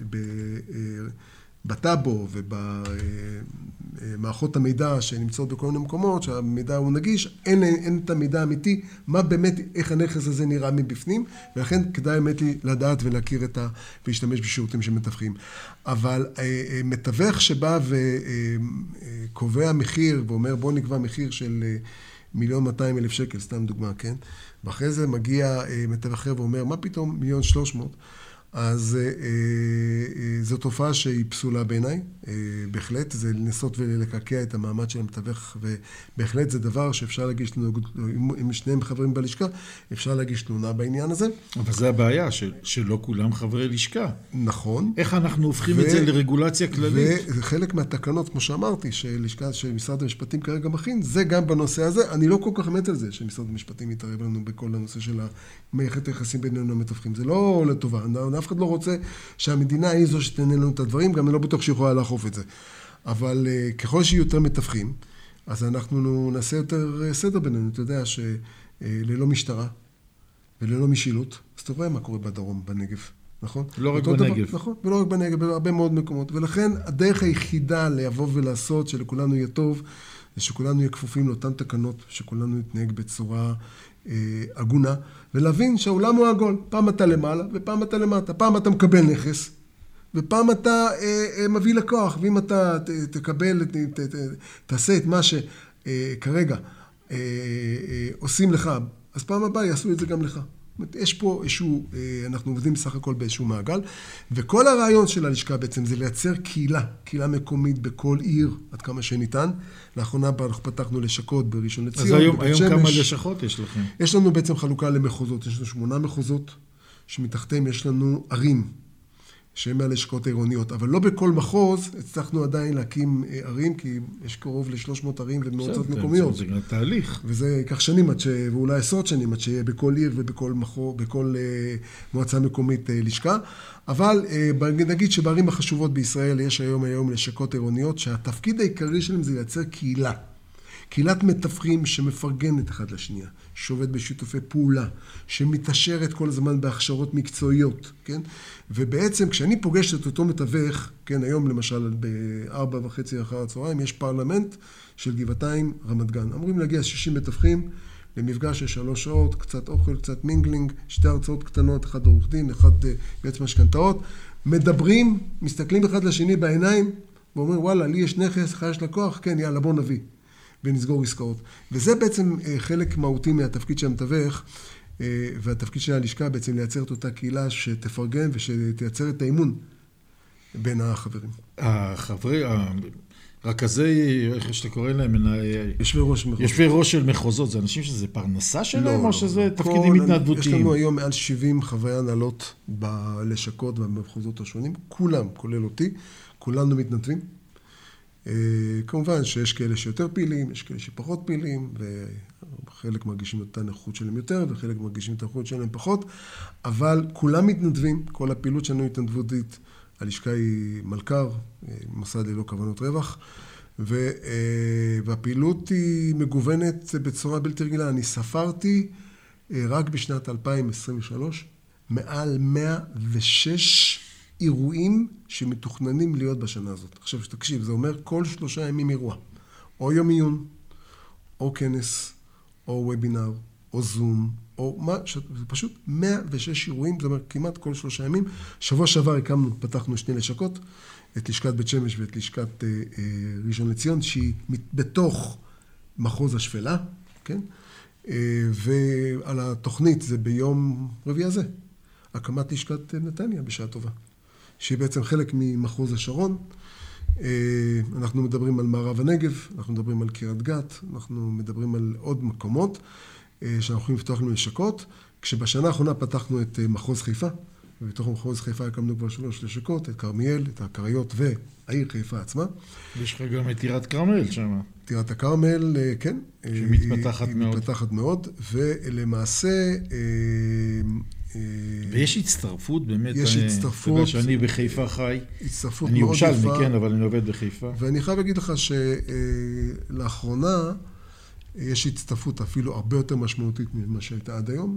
בטאבו ובמערכות המידע שנמצאות בכל מיני מקומות, שהמידע הוא נגיש, אין, אין את המידע האמיתי, מה באמת, איך הנכס הזה נראה מבפנים, ולכן כדאי באמת לי לדעת ולהכיר את ה... ולהשתמש בשירותים שמתווכים. אבל מתווך שבא וקובע מחיר, ואומר בוא נקבע מחיר של מיליון מאתיים אלף שקל, סתם דוגמה, כן? ואחרי זה מגיע מתווך אחר ואומר, מה פתאום מיליון שלוש מאות? אז זו תופעה שהיא פסולה בעיניי, בהחלט, זה לנסות ולקעקע את המעמד של המתווך, ובהחלט זה דבר שאפשר להגיש לנו, אם שניהם חברים בלשכה, אפשר להגיש תלונה בעניין הזה. אבל זה הבעיה, שלא כולם חברי לשכה. נכון. איך אנחנו הופכים את זה לרגולציה כללית? וחלק מהתקנות, כמו שאמרתי, שלשכה, שמשרד המשפטים כרגע מכין, זה גם בנושא הזה, אני לא כל כך מת על זה, שמשרד המשפטים יתערב לנו בכל הנושא של מערכת היחסים בינינו המתווכים. זה לא לטובה. אף אחד לא רוצה שהמדינה היא זו שתנהל לנו את הדברים, גם אני לא בטוח שיכולה לאכוף את זה. אבל uh, ככל שיהיו יותר מתווכים, אז אנחנו נעשה יותר סדר בינינו. אתה יודע שללא משטרה וללא משילות, אז אתה רואה מה קורה בדרום, בנגב, נכון? לא רק בנגב. דבר, נכון, ולא רק בנגב, בהרבה מאוד מקומות. ולכן הדרך היחידה לבוא ולעשות שלכולנו יהיה טוב, זה שכולנו יהיה כפופים לאותן תקנות, שכולנו יתנהג בצורה הגונה, ולהבין שהעולם הוא עגול. פעם אתה למעלה ופעם אתה למטה. פעם אתה מקבל נכס, ופעם אתה אה, מביא לקוח, ואם אתה ת, תקבל, ת, ת, ת, תעשה את מה שכרגע אה, אה, עושים לך, אז פעם הבאה יעשו את זה גם לך. יש פה איזשהו, אנחנו עובדים בסך הכל באיזשהו מעגל, וכל הרעיון של הלשכה בעצם זה לייצר קהילה, קהילה מקומית בכל עיר, עד כמה שניתן. לאחרונה אנחנו פתחנו לשכות בראשון לציון. אז היום, היום כמה לשכות יש לכם? יש לנו בעצם חלוקה למחוזות, יש לנו שמונה מחוזות, שמתחתיהם יש לנו ערים. שהן מהלשכות העירוניות, אבל לא בכל מחוז הצלחנו עדיין להקים ערים, כי יש קרוב ל-שלוש מאות ערים ומועצות מקומיות. זה גם תהליך. וזה ייקח שנים, עד ש... ואולי עשרות שנים, עד שיהיה בכל עיר ובכל מחוז, בכל uh, מועצה מקומית uh, לשכה. אבל uh, נגיד שבערים החשובות בישראל יש היום היום לשכות עירוניות, שהתפקיד העיקרי שלהם זה לייצר קהילה. קהילת מתווכים שמפרגנת אחד לשנייה, שעובד בשיתופי פעולה, שמתאשרת כל הזמן בהכשרות מקצועיות, כן? ובעצם כשאני פוגש את אותו מתווך, כן, היום למשל בארבע וחצי אחר הצהריים, יש פרלמנט של גבעתיים רמת גן. אמורים להגיע שישים מתווכים למפגש של שלוש שעות, קצת אוכל, קצת מינגלינג, שתי הרצאות קטנות, אחד עורך דין, אחד יועץ משכנתאות, מדברים, מסתכלים אחד לשני בעיניים, ואומרים, וואלה, לי יש נכס, לך יש לקוח, כן, יאללה, בוא נביא. ונסגור עסקאות. וזה בעצם חלק מהותי מהתפקיד של המתווך, והתפקיד של הלשכה בעצם לייצר את אותה קהילה שתפרגן ושתייצר את האמון בין החברים. החברי, רכזי, איך שאתה קורא להם, יושבי ראש מחוזות. יושבי ראש של מחוזות, זה אנשים שזה פרנסה שלהם, או שזה תפקידים התנדבותיים? יש לנו היום מעל שבעים חברי הנהלות בלשכות ובמחוזות השונים, כולם, כולל אותי, כולנו מתנדבים. כמובן שיש כאלה שיותר פעילים, יש כאלה שפחות פעילים, וחלק מרגישים את הנכות שלהם יותר, וחלק מרגישים את הנכות שלהם פחות, אבל כולם מתנדבים, כל הפעילות שלנו התנדבותית, הלשכה היא מלכ"ר, מוסד ללא כוונות רווח, והפעילות היא מגוונת בצורה בלתי רגילה. אני ספרתי רק בשנת אלפיים עשרים ושלוש, מעל מאה ושש אירועים שמתוכננים להיות בשנה הזאת. עכשיו, תקשיב, זה אומר כל שלושה ימים אירוע. או יום עיון, או כנס, או וובינר, או זום, או מה, זה פשוט מאה ושש אירועים, זה אומר כמעט כל שלושה ימים. שבוע שעבר הקמנו, פתחנו שני לשכות, את לשכת בית שמש ואת לשכת אה, אה, ראשון לציון, שהיא בתוך מחוז השפלה, כן? אה, ועל התוכנית זה ביום רביעי הזה, הקמת לשכת נתניה בשעה טובה. שהיא בעצם חלק ממחוז השרון. אנחנו מדברים על מערב הנגב, אנחנו מדברים על קריית גת, אנחנו מדברים על עוד מקומות שאנחנו יכולים לפתוח לנו לשכות, כשבשנה האחרונה פתחנו את מחוז חיפה, ובתוך מחוז חיפה הקמנו כבר שלוש לשכות, את כרמיאל, את הקריות והעיר חיפה עצמה. יש לך גם את טירת כרמל שם. טירת הכרמל, כן. שמתפתחת היא, מאוד. היא מתפתחת מאוד, ולמעשה... ויש הצטרפות, באמת. יש אני, הצטרפות. אתה יודע שאני בחיפה חי. הצטרפות אני מאוד יפה. ירושלמי, כן, אבל אני עובד בחיפה. ואני חייב להגיד לך שלאחרונה יש הצטרפות אפילו הרבה יותר משמעותית ממה שהייתה עד היום.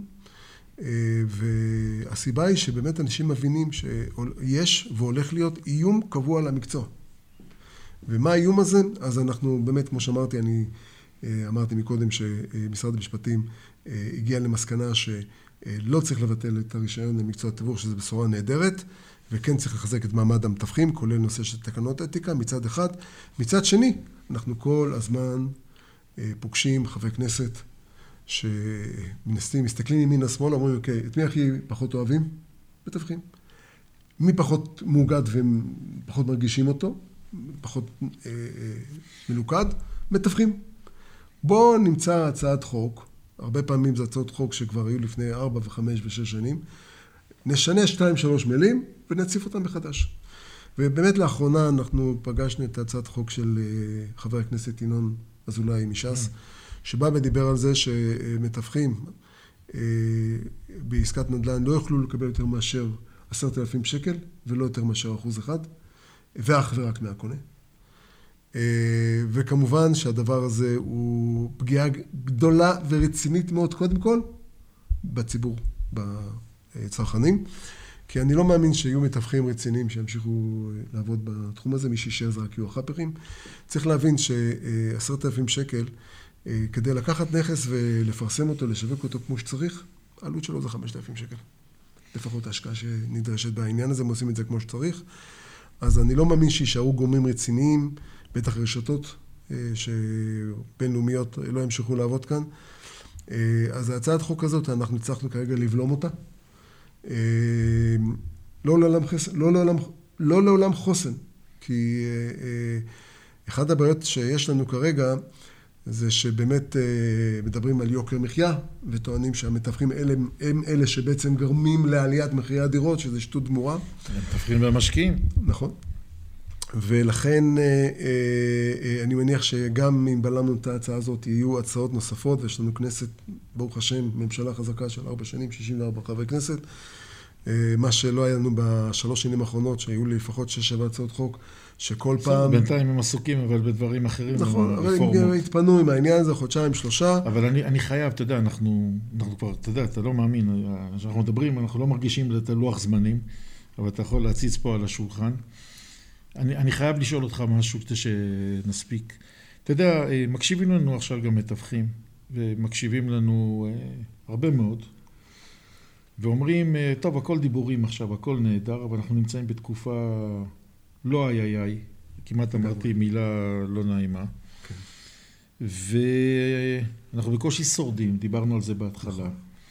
והסיבה היא שבאמת אנשים מבינים שיש והולך להיות איום קבוע על המקצוע. ומה האיום הזה? אז אנחנו באמת, כמו שאמרתי, אני אמרתי מקודם שמשרד המשפטים הגיע למסקנה ש... לא צריך לבטל את הרישיון למקצוע התיווך, שזו בשורה נהדרת, וכן צריך לחזק את מעמד המתווכים, כולל נושא של תקנות אתיקה, מצד אחד. מצד שני, אנחנו כל הזמן פוגשים חברי כנסת, שמנסים, מסתכלים ימינה שמאל, אומרים, אוקיי, את מי הכי פחות אוהבים? מתווכים. מי פחות מוגד ופחות מרגישים אותו, פחות אה, אה, מלוכד? מתווכים. בואו נמצא הצעת חוק, הרבה פעמים זה הצעות חוק שכבר היו לפני ארבע וחמש ושש שנים, נשנה שתיים שלוש מילים ונציף אותם מחדש. ובאמת לאחרונה אנחנו פגשנו את הצעת חוק של חבר הכנסת ינון אזולאי מש"ס, שבא ודיבר על זה שמתווכים בעסקת נדל"ן לא יוכלו לקבל יותר מאשר עשרת אלפים שקל, ולא יותר מאשר אחוז אחד, ואך ורק מהקונה. וכמובן שהדבר הזה הוא פגיעה גדולה ורצינית מאוד, קודם כל, בציבור, בצרכנים. כי אני לא מאמין שיהיו מתווכים רציניים שימשיכו לעבוד בתחום הזה, מי שישאר זה רק יהיו החאפרים. צריך להבין שעשרת אלפים שקל, כדי לקחת נכס ולפרסם אותו, לשווק אותו כמו שצריך, העלות שלו זה חמשת אלפים שקל. לפחות ההשקעה שנדרשת בעניין הזה, הם עושים את זה כמו שצריך. אז אני לא מאמין שישארו גורמים רציניים, בטח רשתות שבינלאומיות לא ימשיכו לעבוד כאן. אז ההצעת חוק הזאת, אנחנו הצלחנו כרגע לבלום אותה. לא לעולם חסן, לא לעולם, לא לעולם חוסן, כי אחד הבעיות שיש לנו כרגע זה שבאמת מדברים על יוקר מחיה, וטוענים שהמתווכים אלה, הם אלה שבעצם גרמים לעליית מחירי הדירות, שזה שטות גמורה. המתווכים והמשקיעים. נכון. ולכן אני מניח שגם אם בלמנו את ההצעה הזאת, יהיו הצעות נוספות, ויש לנו כנסת, ברוך השם, ממשלה חזקה של ארבע שנים, שישים וארבע חברי כנסת. מה שלא היה לנו בשלוש שנים האחרונות, שהיו לי לפחות שש שבע הצעות חוק, שכל פעם... בינתיים הם עסוקים, אבל בדברים אחרים. נכון, אבל הם התפנו עם העניין הזה, חודשיים, שלושה. אבל אני, אני חייב, אתה יודע, אנחנו, אנחנו כבר, אתה יודע, אתה לא מאמין, כשאנחנו מדברים, אנחנו לא מרגישים את הלוח זמנים, אבל אתה יכול להציץ פה על השולחן. אני, אני חייב לשאול אותך משהו כדי שנספיק. אתה יודע, מקשיבים לנו עכשיו גם מתווכים, ומקשיבים לנו הרבה מאוד, ואומרים, טוב, הכל דיבורים עכשיו, הכל נהדר, אבל אנחנו נמצאים בתקופה לא איי איי איי, כמעט אמרתי מילה לא נעימה. כן. ואנחנו בקושי שורדים, דיברנו על זה בהתחלה.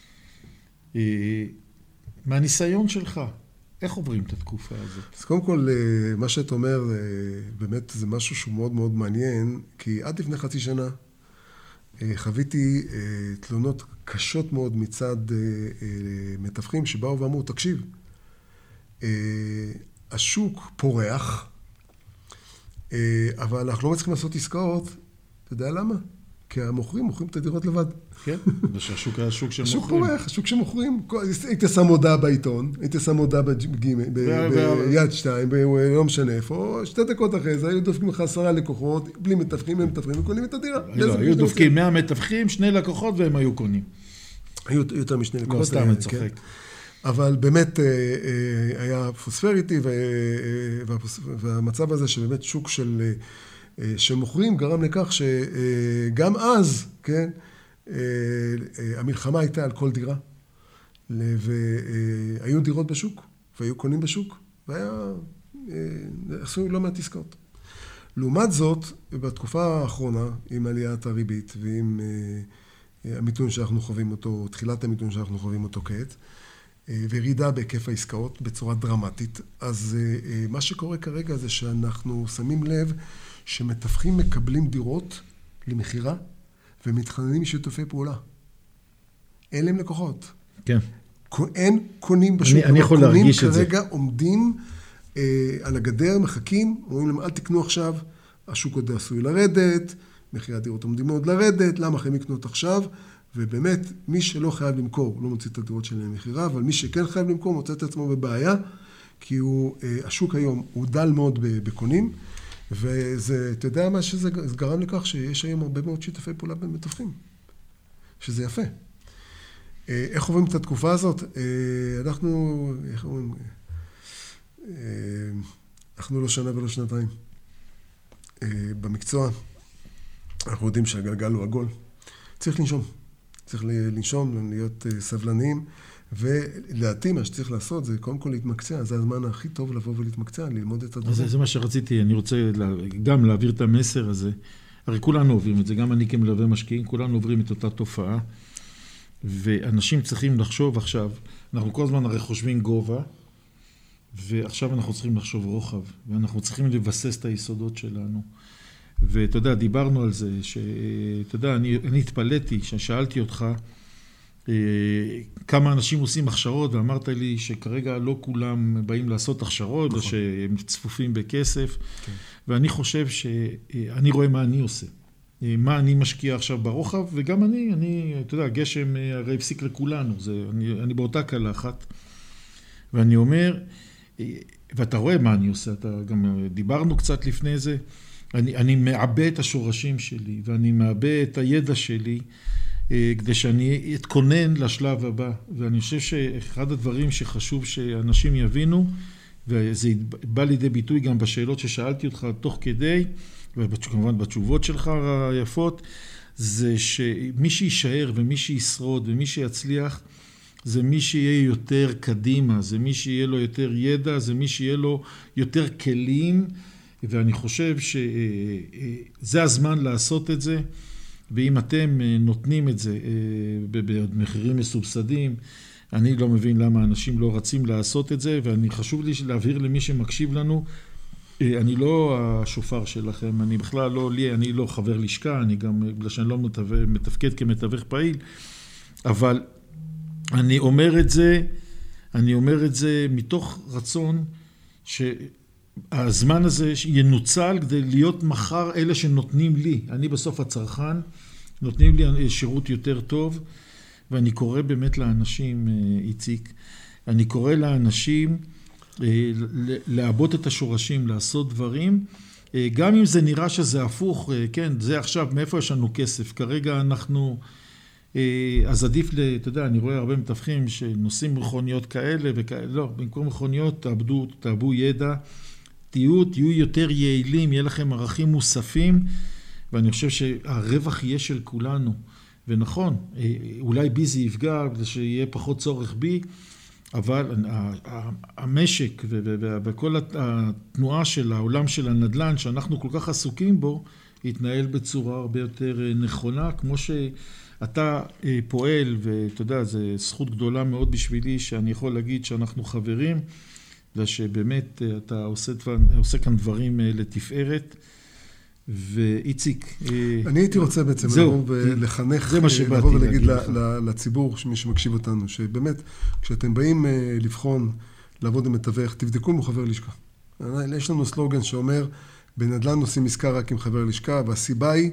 מהניסיון שלך, איך עוברים את התקופה הזאת? אז קודם כל, מה שאת אומר, באמת זה משהו שהוא מאוד מאוד מעניין, כי עד לפני חצי שנה חוויתי תלונות קשות מאוד מצד מתווכים שבאו ואמרו, תקשיב, השוק פורח, אבל אנחנו לא מצליחים לעשות עסקאות, אתה יודע למה? כי המוכרים מוכרים את הדירות לבד. כן, ושהשוק היה שוק של מוכרים. השוק פורח, השוק שמוכרים. הייתי שם הודעה בעיתון, הייתי שם הודעה ביד שתיים, לא משנה איפה, שתי דקות אחרי זה, היו דופקים לך עשרה לקוחות, בלי מתווכים, הם מתווכים, וקונים את הדירה. היו דופקים מאה מתווכים, שני לקוחות, והם היו קונים. היו יותר משני לקוחות. לא סתם מצוחק. אבל באמת היה פוספריטי, והמצב הזה שבאמת שוק של... שמוכרים גרם לכך שגם אז, כן, המלחמה הייתה על כל דירה, והיו דירות בשוק, והיו קונים בשוק, והיה, עשו לא מעט עסקאות. לעומת זאת, בתקופה האחרונה, עם עליית הריבית, ועם המיתון שאנחנו חווים אותו, תחילת המיתון שאנחנו חווים אותו כעת, וירידה בהיקף העסקאות בצורה דרמטית, אז מה שקורה כרגע זה שאנחנו שמים לב, שמתווכים מקבלים דירות למחירה, ומתחננים משיתופי פעולה. אין להם לקוחות. כן. אין קונים בשוק. אני, אני יכול להרגיש את זה. כרגע עומדים אה, על הגדר, מחכים, אומרים להם, אל תקנו עכשיו, השוק עוד עשוי לרדת, מחירי הדירות עומדים מאוד לרדת, למה הם יקנות עכשיו? ובאמת, מי שלא חייב למכור, לא מוציא את הדירות שלהם למחירה, אבל מי שכן חייב למכור, מוצא את עצמו בבעיה, כי הוא, אה, השוק היום הוא דל מאוד בקונים, וזה, אתה יודע מה שזה גרם לכך שיש היום הרבה מאוד שיתופי פעולה בין מתווכים, שזה יפה. איך עוברים את התקופה הזאת? אנחנו, איך אומרים, אנחנו לא שנה ולא שנתיים. במקצוע, אנחנו יודעים שהגלגל הוא עגול. צריך לנשום. צריך לנשום, להיות סבלניים, ולדעתי מה שצריך לעשות זה קודם כל להתמקצע, זה הזמן הכי טוב לבוא ולהתמקצע, ללמוד את הדברים. אז זה מה שרציתי, אני רוצה גם להעביר את המסר הזה. הרי כולנו עוברים את זה, גם אני כמלווה משקיעים, כולנו עוברים את אותה תופעה, ואנשים צריכים לחשוב עכשיו, אנחנו כל הזמן הרי חושבים גובה, ועכשיו אנחנו צריכים לחשוב רוחב, ואנחנו צריכים לבסס את היסודות שלנו. ואתה יודע, דיברנו על זה, שאתה יודע, אני, אני התפלאתי, ששאלתי אותך, כמה אנשים עושים הכשרות, ואמרת לי שכרגע לא כולם באים לעשות הכשרות, נכון. ושהם צפופים בכסף, כן. ואני חושב שאני רואה מה אני עושה. מה אני משקיע עכשיו ברוחב, וגם אני, אני, אתה יודע, גשם הרי הפסיק לכולנו, זה, אני, אני באותה קלחת, ואני אומר, ואתה רואה מה אני עושה, אתה גם דיברנו קצת לפני זה, אני, אני מאבד את השורשים שלי, ואני מאבד את הידע שלי, כדי שאני אתכונן לשלב הבא. ואני חושב שאחד הדברים שחשוב שאנשים יבינו, וזה בא לידי ביטוי גם בשאלות ששאלתי אותך תוך כדי, וכמובן בתשובות שלך היפות, זה שמי שישאר ומי שישרוד ומי שיצליח, זה מי שיהיה יותר קדימה, זה מי שיהיה לו יותר ידע, זה מי שיהיה לו יותר כלים, ואני חושב שזה הזמן לעשות את זה, ואם אתם נותנים את זה במחירים מסובסדים, אני לא מבין למה אנשים לא רצים לעשות את זה, ואני חשוב לי להבהיר למי שמקשיב לנו, אני לא השופר שלכם, אני בכלל לא, לי, אני לא חבר לשכה, אני גם, בגלל שאני לא מתפקד כמתווך פעיל, אבל אני אומר את זה, אני אומר את זה מתוך רצון שהזמן הזה ינוצל כדי להיות מחר אלה שנותנים לי, אני בסוף הצרכן, נותנים לי שירות יותר טוב, ואני קורא באמת לאנשים, איציק, אני קורא לאנשים לעבוד את השורשים, לעשות דברים, גם אם זה נראה שזה הפוך, כן, זה עכשיו, מאיפה יש לנו כסף? כרגע אנחנו, אז עדיף, אתה יודע, אני רואה הרבה מתווכים שנושאים מכוניות כאלה וכאלה, לא, במקום מכוניות תאבדו, תאבדו ידע, תהיו, תהיו יותר יעילים, יהיה לכם ערכים מוספים, ואני חושב שהרווח יהיה של כולנו. ונכון, אולי בי זה יפגע, שיהיה פחות צורך בי, אבל המשק וכל התנועה של העולם של הנדל"ן, שאנחנו כל כך עסוקים בו, יתנהל בצורה הרבה יותר נכונה, כמו שאתה פועל, ואתה יודע, זו זכות גדולה מאוד בשבילי, שאני יכול להגיד שאנחנו חברים, ושבאמת אתה עושה, עושה כאן דברים לתפארת, ואיציק... אני הייתי רוצה בעצם לבוא ולחנך, לבוא ולהגיד לציבור, מי שמקשיב אותנו, שבאמת, כשאתם באים לבחון, לעבוד עם מתווך, תבדקו עם חבר לשכה. יש לנו סלוגן שאומר, בנדל"ן עושים עסקה רק עם חבר לשכה, והסיבה היא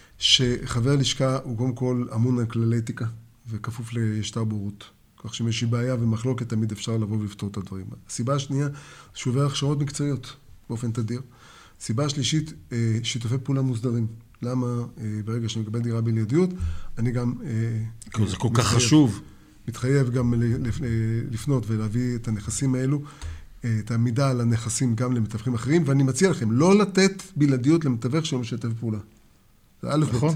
שחבר לשכה הוא קודם כל אמון על כללי אתיקה, וכפוף לשטר בורות. כך שאם יש בעיה ומחלוקת, תמיד אפשר לבוא ולפתור את הדברים. הסיבה השנייה, שהוא עובר הכשרות מקצועיות באופן תדיר. סיבה שלישית, שיתופי פעולה מוסדרים. למה ברגע שאני מקבל דירה בלעדיות, אני גם... זה כל כך חשוב. מתחייב גם לפנות ולהביא את הנכסים האלו, את המידע על הנכסים גם למתווכים אחרים, ואני מציע לכם לא לתת בלעדיות למתווך שלא משתף פעולה. זה א' ב'.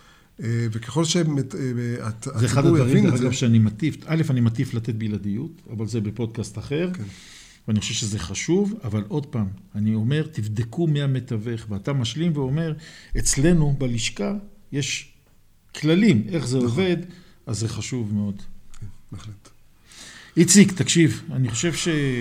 וככל שהציבור זה אחד הדברים, אגב, שאני מטיף, א', אני מטיף לתת בלעדיות, אבל זה בפודקאסט אחר. כן. ואני חושב שזה חשוב, אבל עוד פעם, אני אומר, תבדקו מי המתווך, ואתה משלים ואומר, אצלנו בלשכה יש כללים, איך זה עובד, אז זה חשוב מאוד. כן, בהחלט. איציק, תקשיב, אני חושב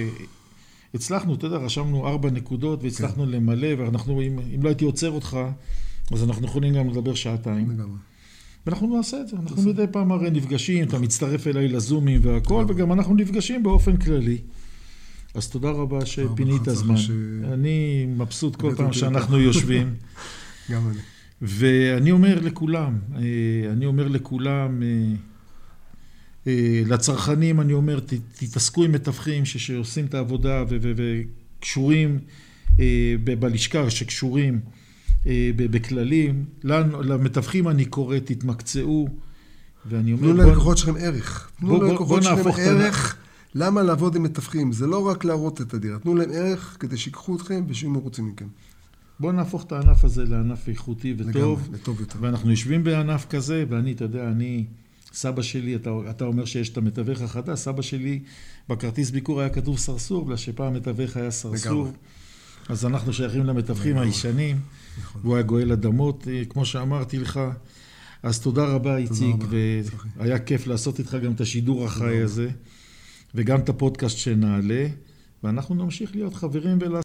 שהצלחנו, אתה יודע, רשמנו ארבע נקודות, והצלחנו למלא, ואנחנו, אם, אם לא הייתי עוצר אותך, אז אנחנו יכולים גם לדבר שעתיים. לגמרי. ואנחנו נעשה את זה, אנחנו מדי פעם הרי נפגשים, אתה מצטרף אליי לזומים והכל, וגם אנחנו נפגשים באופן כללי. אז תודה רבה שפינית הזמן. אני מבסוט כל פעם שאנחנו יושבים. גם אני. ואני אומר לכולם, אני אומר לכולם, לצרכנים אני אומר, תתעסקו עם מתווכים שעושים את העבודה וקשורים בלשכה, שקשורים בכללים. למתווכים אני קורא, תתמקצעו. ואני אומר... תנו ללקוחות שלכם ערך. תנו ללקוחות שלכם ערך. למה לעבוד עם מתווכים? זה לא רק להראות את הדירה. תנו להם ערך כדי שיקחו אתכם ושיהיו מרוצים מכם. בואו נהפוך את הענף הזה לענף איכותי וטוב. לגמרי, לטוב יותר. ואנחנו יושבים בענף כזה, ואני, אתה יודע, אני, סבא שלי, אתה, אתה אומר שיש את המתווך החדש, סבא שלי בכרטיס ביקור היה כתוב סרסור, בגלל שפעם המתווך היה סרסור. לגמרי. אז אנחנו שייכים למתווכים הישנים, נכון. והוא היה גואל אדמות, כמו שאמרתי לך. אז תודה רבה, איציק, והיה כיף לעשות איתך גם את השידור החי הזה. וגם את הפודקאסט שנעלה, ואנחנו נמשיך להיות חברים ולעשות.